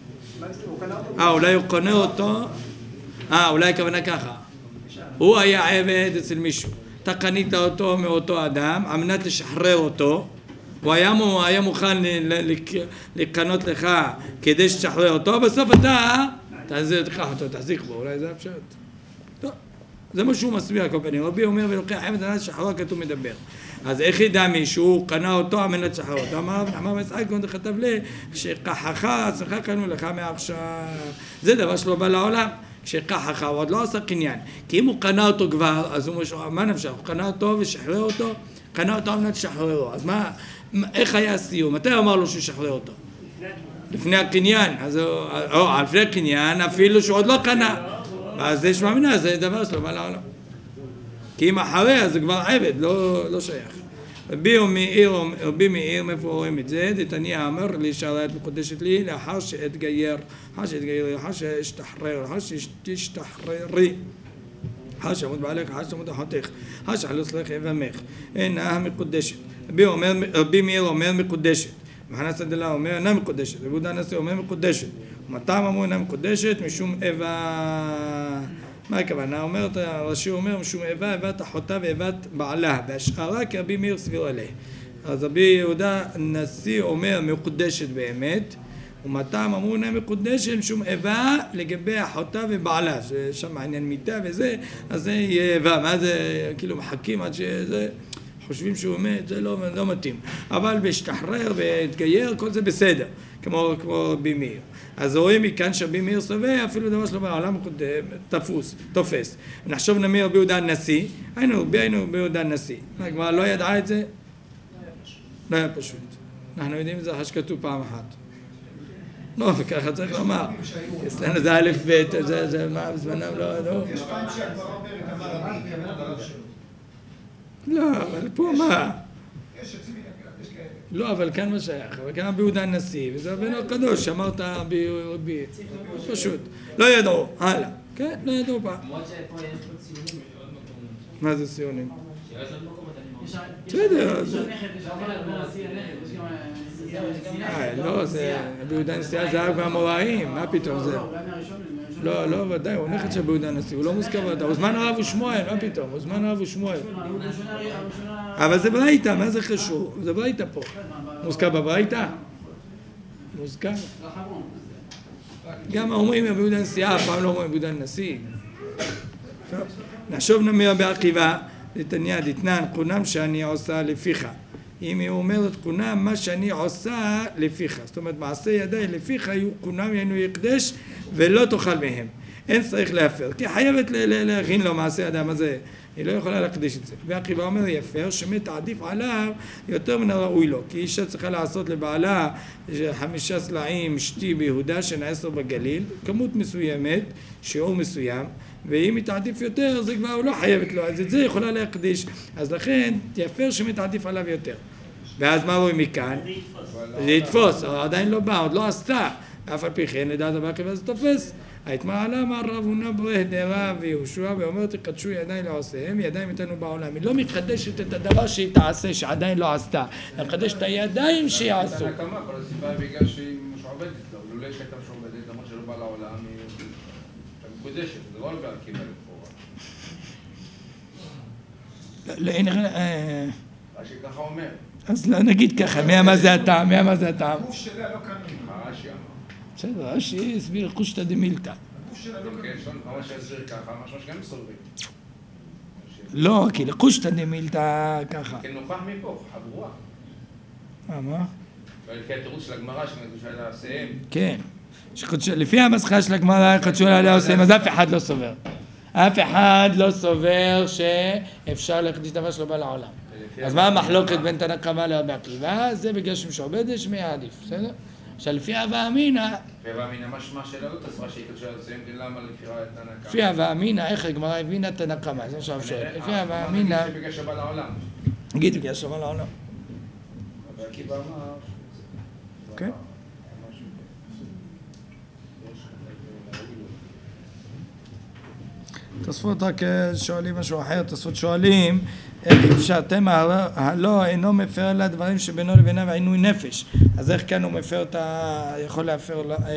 אולי הוא קונה אותו, אולי הכוונה ככה. הוא היה עבד אצל מישהו. אתה קנית אותו מאותו אדם, על מנת לשחרר אותו. הוא היה מוכן לקנות לך כדי שתשחרר אותו, בסוף אתה תקח אותו, תחזיק בו, אולי זה הפשט. טוב, זה מה שהוא מסביר כל פנים. רבי אומר ולוקח עבד על שחרר כתוב מדבר. אז איך ידע מישהו קנה אותו על מנת לשחרר אותו? אמר רבי נחמן יצחק כותב כתב לי, כשכחך עצמך קנו לך מעכשיו. זה דבר שלא בא לעולם. כשכחך הוא עוד לא עשה קניין. כי אם הוא קנה אותו כבר, אז הוא משהו, מה נפשך? הוא קנה אותו ושחרר אותו, קנה אותו על מנת לשחררו. אז מה, איך היה הסיום? מתי אמר לו שהוא שחרר אותו? לפני הקניין. אז לפני הקניין אפילו שהוא עוד לא קנה. אז יש מאמינה, זה דבר שלא בא לעולם. כי אם אחרי, אז זה כבר עבד, לא שייך. רבי מאיר, מאיפה רואים את זה? דתניא אמר לי שהראיה מקודשת לי לאחר שאתגייר, לאחר שאשתחרר, לאחר שתשתחררי. אחר שעמוד בעלך, אחר שעמוד אחותך, אחר שחלוץ לך אבמך. אינה מקודשת. רבי מאיר אומר מקודשת. מחנה סדלה אומר אינה מקודשת. רבי יהודה הנשיא אומר מקודשת. ומתם אמרו אינה מקודשת משום איבה. מה הכוונה? אומרת, הרש"י אומר משום איבת אחותה ואיבת בעלה, והשארה כי רבי מאיר סביר עליה. אז רבי יהודה הנשיא אומר מקודשת באמת, ומתם אמרו אינה מקודשת משום איבה לגבי אחותה ובעלה, ששם העניין מיתה וזה, אז זה יהיה איבה. מה זה? כאילו מחכים עד שזה, חושבים שהוא מת, זה לא מתאים. אבל בהשתחרר והתגייר, כל זה בסדר, כמו רבי מאיר. אז רואים מכאן שרבי מאיר סובר, אפילו דבר שלא בעולם תופס. נחשוב נמי רבי יהודה הנשיא, היינו רבי יהודה הנשיא. הגמרא לא ידעה את זה? לא היה פשוט. אנחנו יודעים את זה אחרי שכתוב פעם אחת. לא, וככה צריך לומר. אצלנו זה א' ב', זה מה בזמנם לא... יש פעם שהגמרא אומרת אמר רבי, הרב שלו. לא, אבל פה מה? יש אצלי, יש כאלה. לא, אבל כאן מה שייך, אבל כאן רבי יהודה הנשיא, וזה רבינו הקדוש, אמרת רבי, פשוט. לא ידעו, הלאה. כן, לא ידעו פעם. למרות שפה יש פה ציונים בעוד מקומות. מה זה ציונים? שיש עוד מקומות, בסדר, יש הנכד, יש הנכד, לא, זה, רבי יהודה הנשיא זה היה מהאמוראים, מה פתאום זה? לא, ודאי, הוא נכד של רבי יהודה הנשיא, הוא לא מוזכר ודאי, הוא זמן הרב ושמואל, מה פתאום? הוא זמן הרב ושמואל. אבל זה ברייתא, מה זה חשוב? זה ברייתא פה. מוזכר בברייתא? מוזכר. גם אומרים רבי יהודה הנשיא, אף פעם לא אומרים רבי יהודה הנשיא. נחשוב נמי רבי עקיבא, דתניא דתנן, קונם שאני עושה לפיך. אם היא אומרת קונם, מה שאני עושה לפיך. זאת אומרת, מעשה ידיי לפיך יהיו קונם ינו יקדש ולא תאכל מהם. אין צריך להפר, כי חייבת להכין לו מעשה ידיי, מה זה? היא לא יכולה להקדיש את זה. ועקיבא אומר יפר, שמת עדיף עליו יותר מן הראוי לו. כי אישה צריכה לעשות לבעלה 5 סלעים שתי ביהודה, שנה 10 בגליל, כמות מסוימת, שיעור מסוים, ואם היא תעדיף יותר, זה כבר לא חייבת לו, אז את זה יכולה להקדיש. אז לכן, יפר שמת עדיף עליו יותר. ואז מה רואים מכאן? זה יתפוס, עדיין לא בא, עוד לא עשתה. אף על פי כן, לדעת רבי עקיבא זה תופס. היתמר אמר רב הונא ברך דרב ויהושע ואומר תקדשו ידיי לעושיהם, ידיים איתנו בעולם. היא לא מקדשת את הדבר שהיא תעשה שעדיין לא עשתה, היא מקדשת את הידיים שיעשו. כל הסיבה היא בגלל שהיא משועבדת לו, לולא שהייתה משועבדת, למרות שלא בא לעולם, היא מקודשת, זה לא הרבה עקיבא לכאורה. רש"י ככה אומר. אז לא נגיד ככה, מה זה הטעם? הגוף שלה לא קנו. רש"י אמר. בסדר, רש"י הסביר חושטא דמילתא. הגוף שלה לא קנו. כן, יש לנו ממש להסביר ככה, משהו שגם מסובבים. לא, כי לחושטא דמילתא ככה. כן, נוכח מפה, חבורה. מה? כי התירוץ של הגמרא שקדשו ידיי לעושיהם. כן. לפי המסחה של הגמרא קדשו ידיי לעושיהם, אז אף אחד לא סובר. אף אחד לא סובר שאפשר להקדיש דבר שלא בא לעולם. אז מה המחלוקת בין תנא קמא לרבי עקיבא? זה בגלל שמשועבדת שמי עדיף, בסדר? עכשיו לפי הווה אמינא, משמע של העלות, אז מה שהייתה שואלת, למה לפי תנא קמא? לפי הווה אמינא, איך הגמרא הבינה תנא קמא? זה מה שאני שואל. לפי הווה אמינא, זה בגלל שבא לעולם. נגיד בגלל שבא לעולם. רבי עקיבא אמר... כן. תוספות רק שואלים משהו אחר, תוספות שואלים איך אפשר, תמה הלא אינו מפר אלא דברים שבינו לבינה ועינוי נפש, אז איך כאן הוא מפר יכול להפר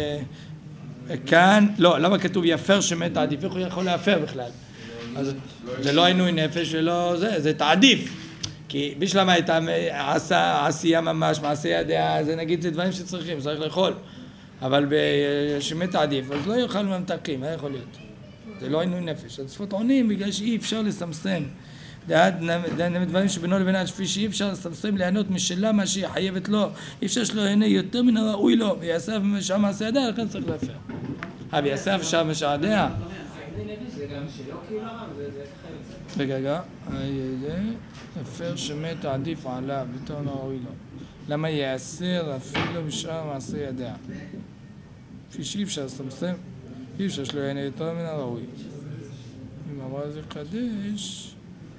כאן, לא, למה כתוב יפר שמת עדיף, איך הוא יכול להפר בכלל? אז זה לא עינוי נפש ולא זה תעדיף, כי בשלמה הייתה עשייה ממש, מעשה ידיה, זה נגיד זה דברים שצריכים, צריך לאכול, אבל שמת עדיף, אז לא יאכל ממתקים, מה יכול להיות? זה לא עינוי נפש. התוספות עונים בגלל שאי אפשר לסמסם. דברים שבינו לבינה, לפי שאי אפשר לסמסם ליהנות משלה מה שהיא חייבת לו. אי אפשר שלא יהנה יותר מן הראוי לו. ויעשה שם מעשה ידיה, לכן צריך להפר. ויעשה שם משעדיה. זה גם שלא כאילו הרב, זה רגע, הפר שמת עדיף עליו, יותר ראוי לו. למה יעשר אפילו בשאר מעשה ידיה? לפי שאי אפשר לסמסם. אי אפשר שלא יהנה יותר מן הראוי. אם אמרה זה קדש,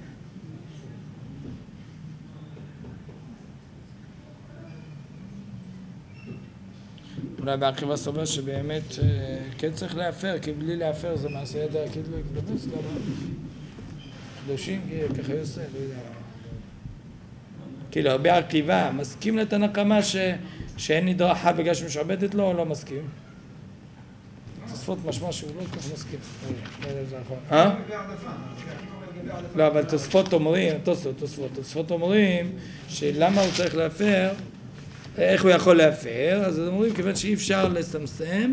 אולי בעקיבא סובר שבאמת כן צריך להפר, כי בלי להפר זה מעשה ידע, כאילו לא יקדמס למה קדושים, ככה יעשה, לא יודע למה. כאילו בעקיבא מסכים לתנא קמא שאין נדרכה בגלל שמשעבדת לו או לא מסכים? תוספות משמע שהוא לא כל כך מסכים. לא, אבל תוספות אומרים, תוספות אומרים שלמה הוא צריך להפר, איך הוא יכול להפר, אז אומרים כיוון שאי אפשר לסמסם,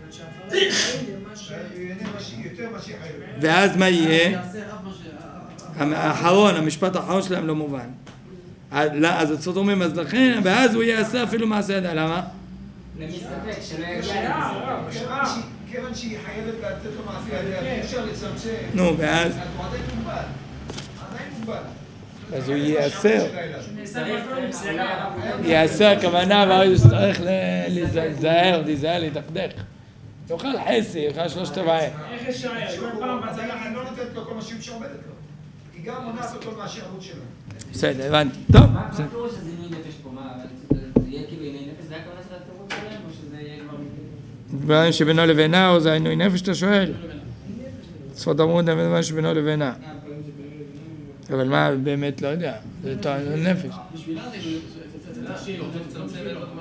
ואז מה יהיה? האחרון, המשפט האחרון שלהם לא מובן. אז התוספות אומרים, אז לכן, ואז הוא יעשה אפילו מעשה ידע, למה? למסתפק, שלא יגיע לזה. כיוון שהיא חייבת לתת לו מעשה ידיה, אי אפשר לצמצם. נו, ואז? הוא עדיין מוגבל. אז הוא יעשר. יעשר הכוונה, והוא יצטרך להיזהר, להתאחדך. יאכל חסי, יאכל 3/4. איך אפשר? אני לא נותנת לו כל מה שהיא שעומדת לו. היא גם מונעת אותו מהשירות שלו. בסדר, הבנתי. טוב. מה הפירוש שזה עינוי נפש פה? זה יהיה כאילו עינוי נפש? זה הכוונה של התירוץ שלהם או שזה יהיה כבר... דברים שבינו לבינה, או זה עינוי נפש, אתה שואל? שפות אמרו דברים שבינו לבינה. אבל מה באמת לא יודע, זה עינוי נפש. בשבילה זה להשאיר, זה לצמצם ולא כמו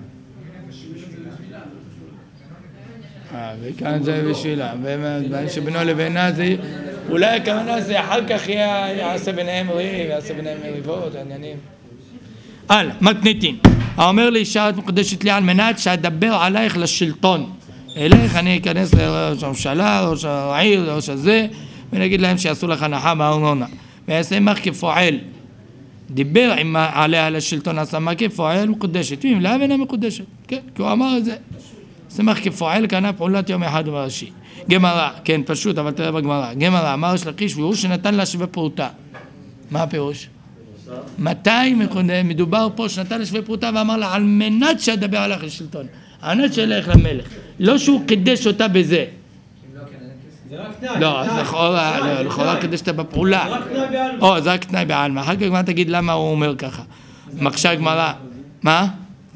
וכאן זה בשבילה, דברים שבינו לבינה זה, אולי הכוונה זה אחר כך יעשה ביניהם ריב, יעשה ביניהם מריבות, העניינים. הלאה, מתניתין. האומר לי אישה את מקודשת לי על מנת שאדבר עלייך לשלטון. אלך אני אכנס לראש הממשלה, ראש העיר, ראש הזה, ונגיד להם שיעשו לך הנחה בארנונה. ויעשה עמך כפועל. דיבר עליה לשלטון, עשה עמך כפועל מקודשת. ואם לה אינה מקודשת. כן, כי הוא אמר את זה. שמח כפועל קנה פעולת יום אחד ובראשי. גמרא, כן פשוט, אבל תראה בגמרא. גמרא, אמר יש לקיש והוא שנתן לה שווה פרוטה. מה הפירוש? מתי מדובר פה שנתן לה שווה פרוטה ואמר לה על מנת שאדבר עליך לשלטון. על מנת שילך למלך. לא שהוא קידש אותה בזה. זה רק תנאי. לא, אז לכאורה קידש אותה בפעולה. זה רק תנאי בעלמא. זה רק תנאי בעלמא. אחר כך גמרא תגיד למה הוא אומר ככה. מקשה גמרא. מה?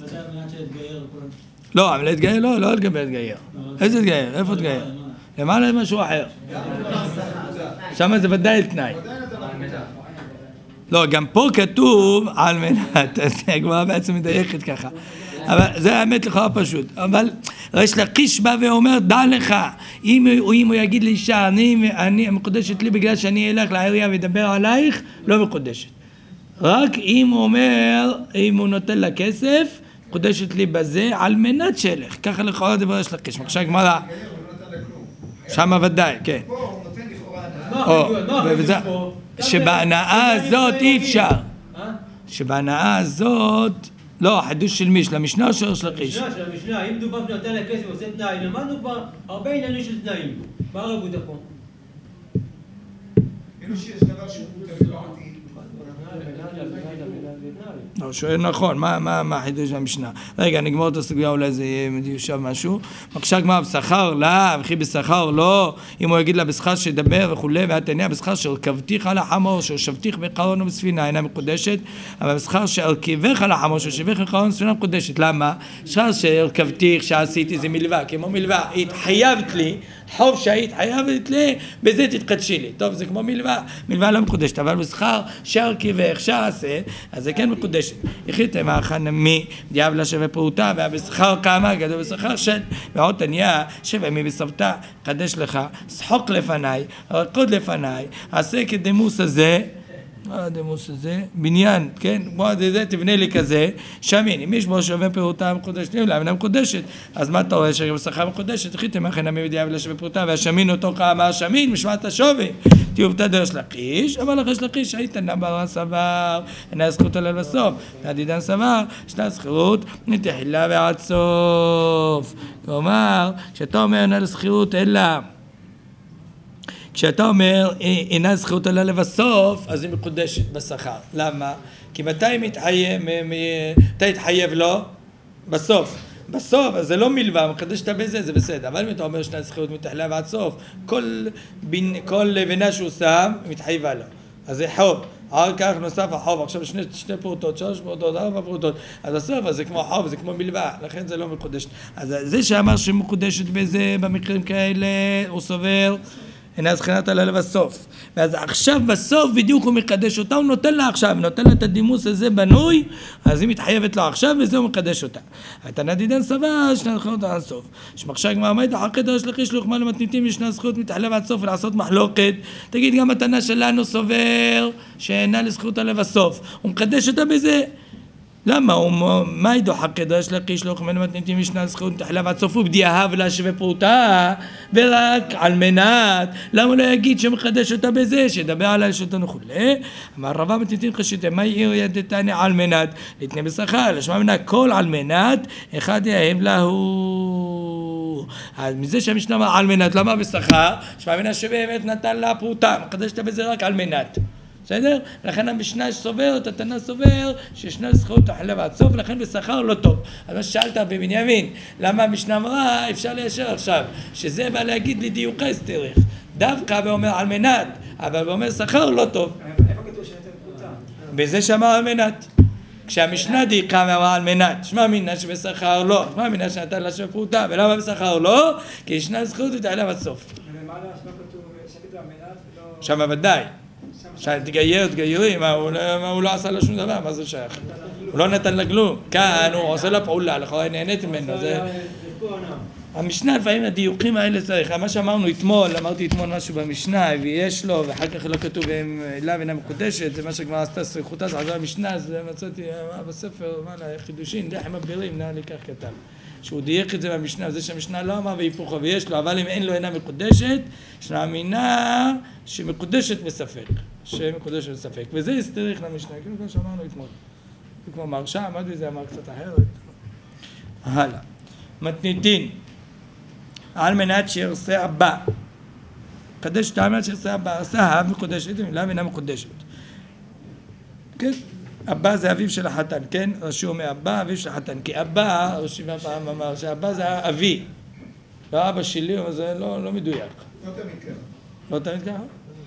לא, אבל להתגייר לא, לא לגבי להתגייר. איזה להתגייר? איפה להתגייר? למעלה זה משהו אחר. שם זה ודאי תנאי. לא, גם פה כתוב על מנת, אז הגמרא בעצם מדייקת ככה. אבל זה האמת לכאורה פשוט. אבל יש לקיש בא ואומר, דע לך, אם הוא יגיד לאישה, אני מקודשת לי בגלל שאני אלך לעירייה וידבר עלייך, לא מקודשת. רק אם הוא אומר, אם הוא נותן לה כסף, מקודשת לי בזה על מנת שלך. ככה לכאורה דבר יש לקיש. עכשיו גמרא. שמה ודאי, כן. שבהנאה הזאת אי אפשר. שבהנאה הזאת, לא, חידוש של מי? של המשנה או של לקיש? של המשנה, אם דובר שנותן לה כסף ועושה תנאי, למדנו כבר הרבה עניינים של תנאים. מה הרבותא פה? כאילו שיש דבר שהוא תמיד בעתיד, לא, שואל נכון, מה החידוש במשנה? רגע, נגמור את הסוגיה, אולי זה יושב משהו. מקשה גמרא, בשכר לאו, וכי בשכר לא, אם הוא יגיד לה בשכר שידבר וכולי, והתניא בשכר שהרכבתיך על החמור, שהושבתיך בחרון ובספינה, אינה מקודשת, אבל בשכר שהרכיבך על החמור, שהושבך בחרון ובספינה מקודשת. למה? בשכר שהרכבתיך, שעשיתי, זה מלווה, כמו מלווה, התחייבת לי, חוב שהיית חייבת לי, בזה תתקדשי לי. טוב, זה כמו מלווה לא מקודשת, אבל בשכר שהרכיבך, שעשה, אז זה כן מקודשת. יחיתם החנמי, דיאבלה שווה פרוטה, והבשכר כמה גדול בשכר של, ועוד תניה, שווה מי בסבתה, קדש לך, שחוק לפניי, רקוד לפניי, עשה כדמוס הזה, מה הדמוס הזה? בניין, כן? בוא זה, תבנה לי כזה, שמין, אם יש בו שווה פירוטה מקודשת, למה מקודשת? אז מה אתה רואה שגם בשכר מקודשת? תחיתם לכן המי בדיאבלה שווה פירוטה, והשמין אותו כמה השמין, משמעת השווה. תהיו בתדר של לחיש, אבל אחרי של לחיש היית נבר סבר, אינה זכות עליו בסוף. תעדידן סבר, שנה זכירות, נתחילה ועד סוף. כלומר, כשאתה אומר אינה זכירות, אלא כשאתה אומר אינה זכות עליה לבסוף, אז היא מקודשת בשכר. למה? כי מתי אתה התחייב לו? בסוף. בסוף, אז זה לא מלווה, מקדשת בזה, זה בסדר. אבל אם אתה אומר שנה זכות מתחילה ועד סוף, כל לבנה שהוא שם, מתחייבה לו. אז זה חוב. אחר כך נוסף החוב, עכשיו שתי פרוטות, 3 פרוטות, 4 פרוטות, אז הסוף, אז זה כמו חוב, זה כמו מלווה, לכן זה לא מקודשת. אז זה שאמר שמקודשת בזה, במקרים כאלה, הוא סובר, אינה זכינת עליה לבסוף. ואז עכשיו בסוף בדיוק הוא מקדש אותה, הוא נותן לה עכשיו, נותן לה את הדימוס הזה בנוי, אז היא מתחייבת לו עכשיו וזה הוא מקדש אותה. התנא דידן סבר, שנה זכינות עד הסוף. שמחשק מעמד, אחר כך דרש לכי שלוח מה למתניתים, ישנה זכות מתחייב עד סוף ולעשות מחלוקת. תגיד גם התנא שלנו סובר שאינה לזכות עליה לבסוף. הוא מקדש אותה בזה. למה? מה ידו חכה דרש לכי שלוח מה למתניתים, ישנה זכות מתחייב עד סוף ובדיעה ולה שווה פרוטה, ורק על מנת, למה לא יגיד שמחדש אותה בזה, שידבר עליה שאותנו חולה? אמר רבה מתניתים חשיתם, מה יאיר ידתני על מנת, להתנה בשכר, לשמע מנה כל על מנת, אחד יאהב להו. אז מזה שהמשנה אמר על מנת, למה בשכר? שמע מנה שבאמת נתן לה פרוטה, מחדש אותה בזה רק על מנת. בסדר? לכן המשנה סובר, התנא סובר, שישנה זכות תחלה ועד סוף, לכן בשכר לא טוב. אז מה ששאלת בבנימין, למה המשנה אמרה, אפשר ליישר עכשיו, שזה בא להגיד לי דיוקי סתירך. דווקא ואומר על מנת, אבל ואומר שכר לא טוב. איפה כתוב שנתן פרוטה? בזה שאמר על מנת. כשהמשנה דייקה ואמרה על מנת, שמע מינה שבשכר לא, שמע מינה שנתן לה שפרוטה, ולמה בשכר לא? כי ישנה זכות ותחלה ועד סוף. ולמעלה לא כתוב, שכתוב על מנת ולא... שם ודאי. תגיירים, הוא לא עשה לה שום דבר, מה זה שייך? הוא לא נתן לה כלום, כאן הוא עושה לה פעולה, לכאורה נהנית ממנו, זה... המשנה לפעמים הדיוקים האלה צריך, מה שאמרנו אתמול, אמרתי אתמול משהו במשנה, ויש לו, ואחר כך לא כתוב אליו אינה מקודשת, זה מה שכבר עשתה סריחותה, זה עזר המשנה, זה מצאתי בספר, מה לה, חידושים, לחם הבירים, נראה לי כך כתב. שהוא דייק את זה במשנה, זה שהמשנה לא אמר והיפוכה ויש לו, אבל אם אין לו אינה מקודשת, יש לה אמינה שמקודשת בספק, שמקודשת בספק, וזה יסתריך למשנה, כאילו כמו שאמרנו אתמול. כמו מרשה, עמד וזה אמר קצת אחרת. הלאה. מתניתין, על מנת שירסה הבא. קדש על מנת שירסה הבא, עשה האב מקודשת, ולא אינה מקודשת. כן? אבא זה אביו של החתן, כן? רשום מאבא, אביו של החתן. כי אבא, רשום פעם אמר שאבא זה אבי. לא אבא שלי, אבל זה לא מדויק. לא תמיד ככה. לא תמיד ככה?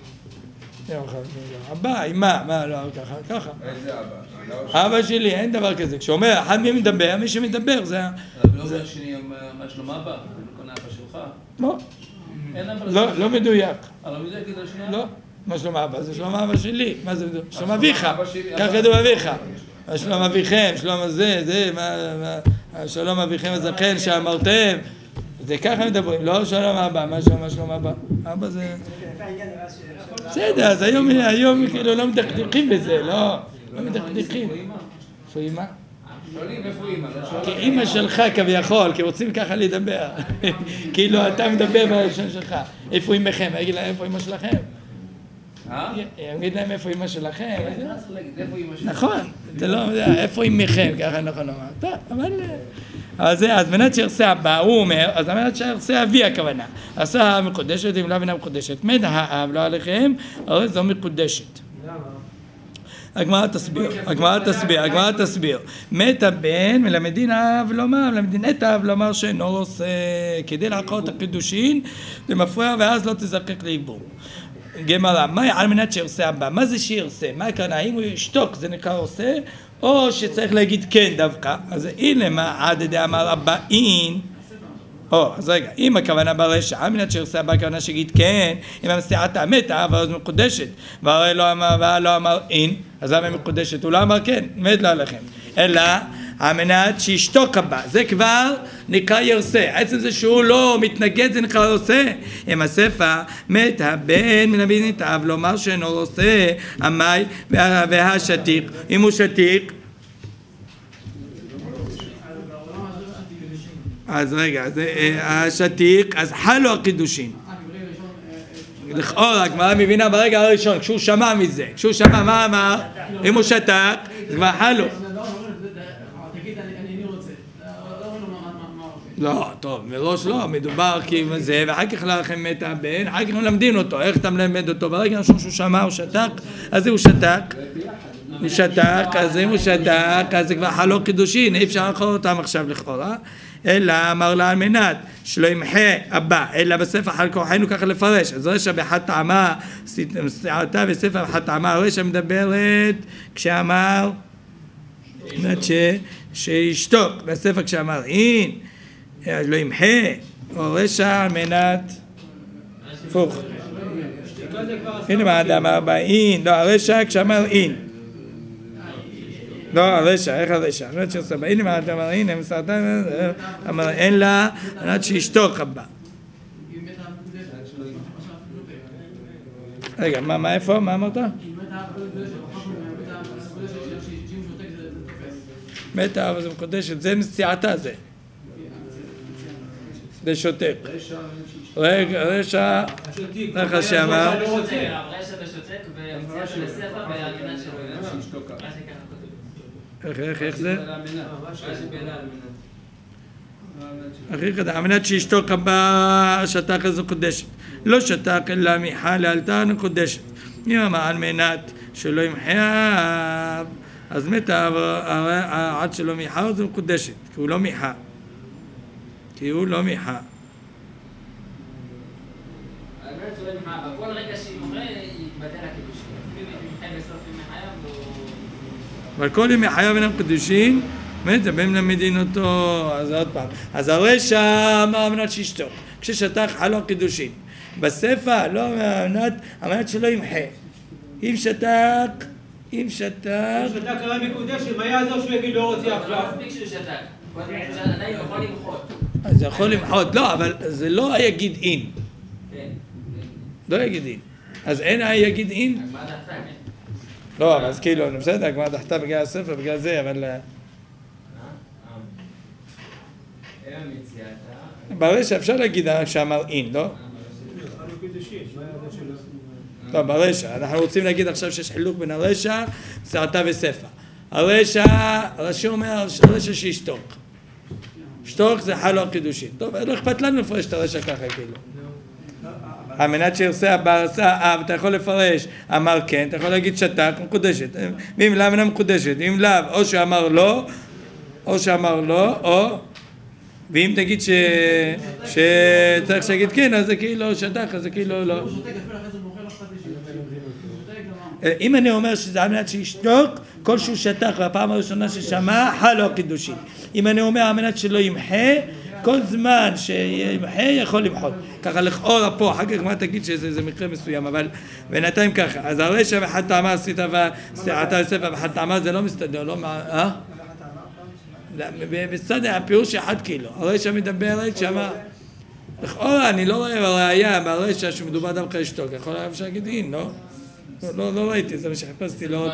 אבא, אמא, מה לא ככה? ככה. איזה אבא? אבא שלי, אין דבר כזה. כשאומר, אחד מי מדבר, מי שמדבר זה... לא אומר שני, מה שלום אבא? אני קונה אבא שלך? לא. אין אבא? לא מדויק. לא מדויק את השנייה? לא. מה שלום אבא? זה שלום אבא שלי. מה זה? שלום אביך. כך כתוב אביך. שלום אביכם, שלום הזה, שלום אביכם הזקן שאמרתם. זה ככה מדברים, לא שלום אבא, מה שלום אבא? אבא זה... בסדר, אז היום כאילו לא מדקדקים בזה, לא מדקדקים. איפה אמא? שואלים איפה אמא? כי אמא שלך כביכול, כי רוצים ככה לדבר. כאילו אתה מדבר בלשון שלך. איפה אמכם? אגיד להם איפה אמא שלכם? אגיד להם איפה אמא שלכם? נכון, זה לא, איפה אמכם? ככה נכון לומר. טוב, אבל... אז מנת שירסה הבא, הוא אומר, אז מנת שירסה אבי הכוונה. עשה האב מקודשת, אם לא אינה מקודשת. מת האב, לא עליכם, הרי זו מקודשת. הגמרא תסביר. מת הבן, מלמדין האב לומר, מלמדין את האב לומר שאינו עושה, כדי לעקור את הקידושין, זה מפריע ואז לא תזקק לעיבור. גמרא, מה על מנת שירסה הבא? מה זה שירסה? מה הכוונה? האם הוא ישתוק זה נקרא עושה, או שצריך להגיד כן דווקא? אז הנה מה עד ידי אמר הבאין. אז רגע, אם הכוונה ברשע, על מנת שירסה הבא הכוונה שיגיד כן, אם המסיעת המתה, אבל אז מקודשת, והרי לא אמר אין, אז למה מקודשת? הוא לא אמר כן, מת לא עליכם, אלא על מנת שישתוק הבא, זה כבר נקרא ירסה, עצם זה שהוא לא מתנגד זה נקרא עושה, אם הספר מת הבן מלמדין את האב לומר שאינו עושה, המי והשתיק, אם הוא שתיק, אז רגע, השתיק, אז חלו הקידושין. לכאורה, הגמרא מבינה ברגע הראשון, כשהוא שמע מזה, כשהוא שמע מה אמר, אם הוא שתק, זה כבר חלו. תגיד, אני רוצה. לא, טוב, מראש לא, מדובר כאילו זה, ואחר כך לכם מת הבן, אחר כך מלמדים אותו, איך אתה מלמד אותו? ברגע הראשון שהוא שמע, הוא שתק, אז הוא שתק. הוא שתק, אז אם הוא שתק, אז זה כבר חלו קידושין, אי אפשר לאכול אותם עכשיו לכאורה. אלא אמר לה על מנת שלא ימחה הבא, אלא בספר חל כוחנו ככה לפרש. אז רשע באחד טעמה, סעתה בספר באחד טעמה, רשע מדברת כשאמר שישתוק, בספר כשאמר אין, לא ימחה, או רשע על מנת הפוך. הנה מה אדם אמר באין, לא הרשע כשאמר אין. לא, הרשע, איך הרשע? אני לא יודעת שעושה בה, הנה מה אתה אמר, הנה, מסרטן, אמר, אין לה, אני יודעת שישתוק הבא. רגע, מה איפה? מה אמרת? מתה, אבל זה מקודשת, זה מסיעתה זה. זה שותק. רגע, רשע, איך שאמר? רשע ושותק, ומציאת לספר, והמנת שלו. איך זה? המנת שישתוק הבא שתק אז קודשת, לא שתק אלא מיחה לאלתר קודשת. אם אמר על מנת שלא ימחה אז מתה עד שלא מיחה אז הוא קודשת, כי הוא לא מיחה. בכל רגע שימחה יתבטל הקידושין, אפילו אם ימחה בסוף ימי חייו אבל כל ימי חייו אינם קדושים, באמת, באים למדין אותו, אז עוד פעם. אז הרשע אמר מנת שישתוק, כששתק חלו הקידושין. בספר, לא המנת שלא ימחה. אם שתק... אם שתק קרא מקודשת, מה יעזור שהוא יגיד לא רוצה עכשיו? לא מספיק שהוא שתק, עדיין יכול למחות. אז זה יכול למחות, לא, אבל זה לא יגיד אין. לא יגיד אין. אז אין יגיד אין? הגמרא דחתה, כן. לא, אז כאילו, בסדר, הגמרא דחתה בגלל הספר, בגלל זה, אבל... ברשע אפשר להגיד שאמר אין, לא? לא, ברשע. אנחנו רוצים להגיד עכשיו שיש חילוק בין הרשע, סעתה וספר. הרשע אומר, הרשע שישתוק. שתוק זה חלו הקידושין. טוב, לא אכפת לנו לפרש את הרשע ככה, כאילו. על מנת שירסה הבא, אתה יכול לפרש, אמר כן, אתה יכול להגיד שתק, מקודשת. ואם לאו אינה מקודשת, אם לאו, או שאמר לא, או... ואם תגיד שצריך שיגיד כן, אז זה כאילו שתק, אז זה כאילו לא. אם אני אומר שזה על מנת שישתוק, כל שהוא שתק, והפעם הראשונה ששמע, חלו הקידושין. אם אני אומר על מנת שלא ימחה, כל זמן שימחה יכול למחות. ככה לכאורה פה, אחר כך מה תגיד שזה מקרה מסוים, אבל בינתיים ככה. אז הרשע ואחד טעמה עשית וסעתה לספר ואחד טעמה זה לא מסתדר, לא מה... בסדר, הפירוש אחד כאילו. הרשע מדברת שמה... לכאורה, אני לא רואה בראייה ברשע שמדובר דווקא לשתוק. יכול היה אפשר להגיד אין, לא? לא ראיתי, זה מה שחיפשתי, לא...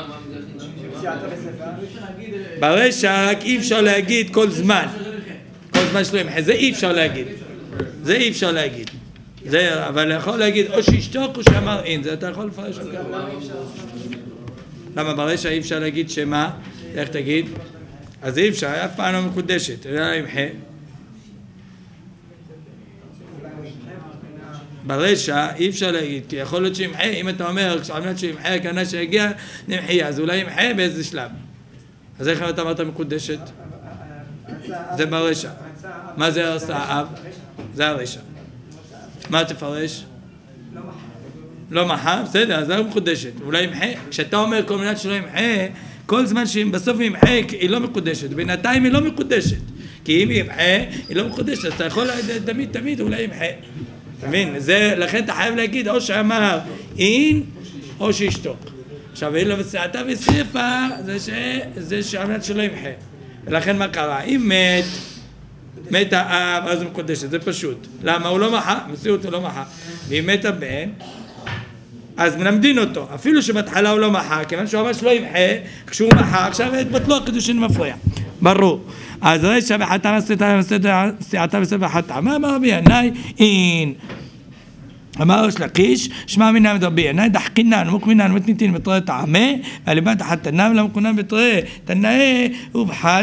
ברשע רק אי אפשר להגיד כל זמן. כל זמן שלו ימחה, זה אי אפשר להגיד. זה, אבל יכול להגיד או שישתוק או שאמר אין, זה אתה יכול לפרש על כך. למה ברשע אי אפשר להגיד שמה? איך תגיד? אז אי אפשר, אף פעם לא מקודשת, אלא ימחה. ברשע אי אפשר להגיד, כי יכול להיות שימחה, אם אתה אומר, על מנת שימחה הכוונה שיגיע, נמחייה, אז אולי ימחה באיזה שלב. אז איך אתה אמרת מקודשת? זה ברשע. מה זה עשה האב? זה הרשע. מה תפרש? לא מחה, בסדר, אז זה מקודשת. אולי ימחה, כשאתה אומר כל מנת שלא ימחה, כל זמן שבסוף ימחה היא לא מקודשת, בינתיים היא לא מקודשת. כי אם ימחה, היא לא מקודשת, אז אתה יכול תמיד אולי ימחה. אתה מבין? לכן אתה חייב להגיד, או שאמר אין, או שישתוק. עכשיו, אין לו בסעתה ושריפה, זה שעמד שלא ימחה. ולכן מה קרה? אם מת האב, אז הוא מקודשת, זה פשוט. למה? הוא לא מחה, מציאות הוא לא מחה. ואם מת הבן, אז מלמדין אותו. אפילו שבהתחלה הוא לא מחה, כיוון שהוא אמר שלא ימחה, כשהוא מחה, עכשיו התבטלו הקידושין מפריע. ברור. אז רשע וחטא סעתה ושריפה. מה אמר רבי ינאי? אין. אמר יש לקיש, שמע מינם דרבי ינאי, דחקינן, מוקמינן, מתניתין בתרי טעמה, והליבה תחתנם, למקונן בתרי תנאה, ובחד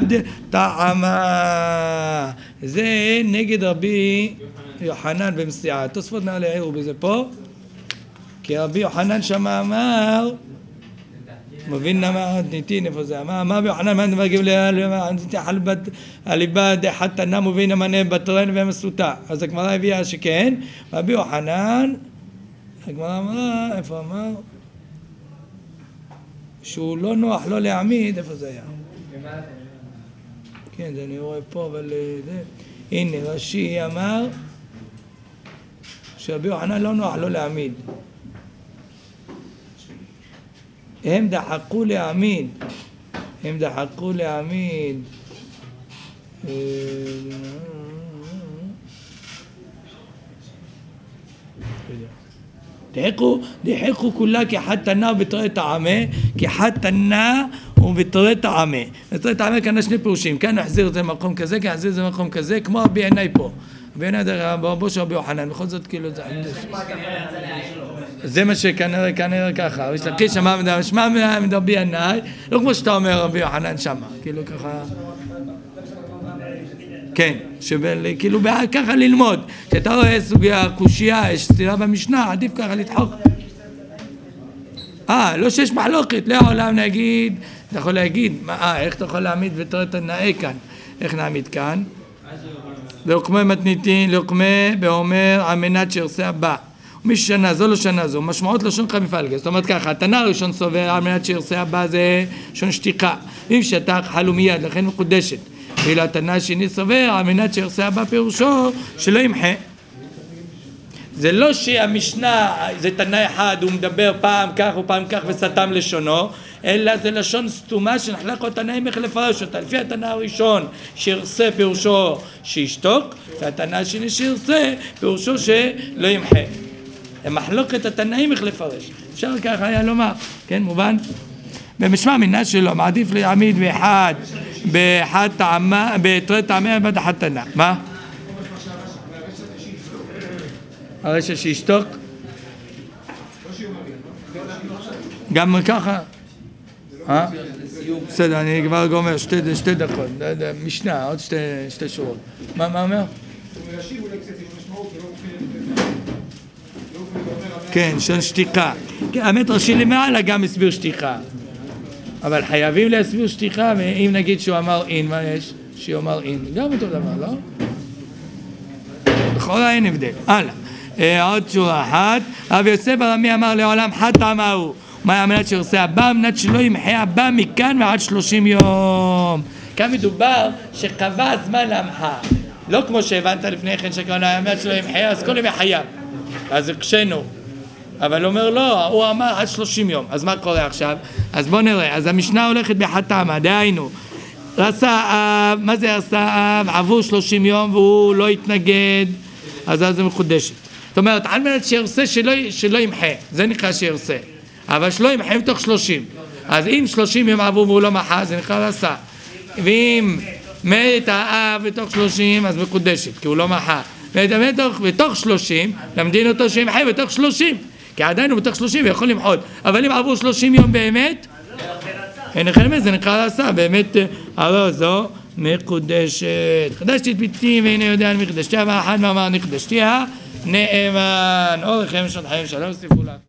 טעמה. זה נגד רבי יוחנן במסיעה. תוספות נראה להעירו בזה פה, כי רבי יוחנן שמה אמר, מבין למה ניתין איפה זה, אמר רבי יוחנן, מה נדבר הליבה דחתנה מבין המנה בתרן והמסותה. אז הגמרא הביאה שכן, רבי יוחנן, הגמרא אמרה, איפה אמר? שהוא לא נוח לא להעמיד, איפה זה היה? כן, זה אני רואה פה, אבל הנה, רש"י אמר, שרבי יוחנן לא נוח לא להעמיד. הם דחקו להעמיד. דחקו כולה כחד תנא ובתרי טעמה, כחד תנא ובתרי טעמה. בתרי טעמה כאן שני פירושים, כאן נחזיר את זה למקום כזה, כאן נחזיר את זה למקום כזה, כמו רבי ינאי פה. רבי ינאי ברבו של רבי יוחנן, בכל זאת כאילו זה זה מה שכנראה ככה, יש לקיש שמע מדרבי ינאי, לא כמו שאתה אומר רבי יוחנן שמה, כאילו ככה, כן, כאילו ככה ללמוד, כשאתה רואה סוגיה קושייה, יש סתירה במשנה, עדיף ככה לדחוק. לא שיש מחלוקת, לעולם נגיד, אתה יכול להגיד, איך אתה יכול להעמיד ותראה את הנאה כאן, איך נעמיד כאן? לוקמה מתניתין, לוקמה באומר על מנת שירסה הבא. מי ששנה זו לא שנה זו, משמעות לשון חמיפלגה. זאת אומרת ככה, התנא הראשון סובר על מנת שירסה הבא זה שון שתיקה. אם שתק חלו מיד, לכן מקודשת. ואילו התנא השני סובר על מנת שירסה הבא פירושו שלא ימחה. זה לא שהמשנה, זה תנא אחד, הוא מדבר פעם כך ופעם כך וסתם לשונו, אלא זה לשון סתומה שנחלק התנאים איך לפרש אותה. לפי התנא הראשון שירסה פירושו שישתוק, והתנא השני שירסה פירושו שלא ימחה. מחלוקת התנאים איך לפרש. אפשר ככה היה לומר, כן, מובן? במשמע מנה שלו, מעדיף להעמיד באחד טעמה, בתרי טעמה ובד אחת תנא. מה? הרשע שישתוק? גם ככה? בסדר, אני כבר גומר, שתי דקות, משנה, עוד שתי שורות. מה אומר? כן, שון שתיקה. האמת רש"י למעלה גם הסביר שתיקה. אבל חייבים להסביר שתיקה, ואם נגיד שהוא אמר אין, מה יש? שהוא אין. גם אותו דבר, לא? בכל אין הבדל. הלאה. עוד שורה אחת. רבי יוסף הרמי אמר לעולם חד טעמה הוא. מה היה מנת שירסה הבא? מנת שלא ימחה הבא מכאן ועד 30 יום. כאן מדובר שקבע זמן להמחה. לא כמו שהבנת לפני כן שכוונה מנת שלא ימחה, אז כל ימי חייב. אז הקשנו. אבל הוא אומר לא, הוא אמר עד 30 יום. אז מה קורה עכשיו? אז בוא נראה. אז המשנה הולכת בחד טעמה, דהיינו. רסה אב, מה זה רסה אב? עבור 30 יום והוא לא התנגד, אז זה מחודשת. זאת אומרת, על מנת שירסה שלא ימחה, זה נקרא שירסה. אבל שלא ימחה מתוך 30. אז אם 30 יום עבור והוא לא מחה, זה נקרא רסה. ואם מת האב בתוך 30, אז מחודשת, כי הוא לא מחה. בתוך 30, למדין אותו שימחה בתוך 30. כי עדיין הוא בתוך 30 ויכול למחות. אבל אם עבור 30 יום באמת, זה נקרא רסה, באמת, הלא זו מקודשת. חדשתי את ביתי והנה יודע על מקדשתיה, ואחד מאמר נקדשתיה, נאמן, אורכם שנות חיים שלום, סטיפו לך.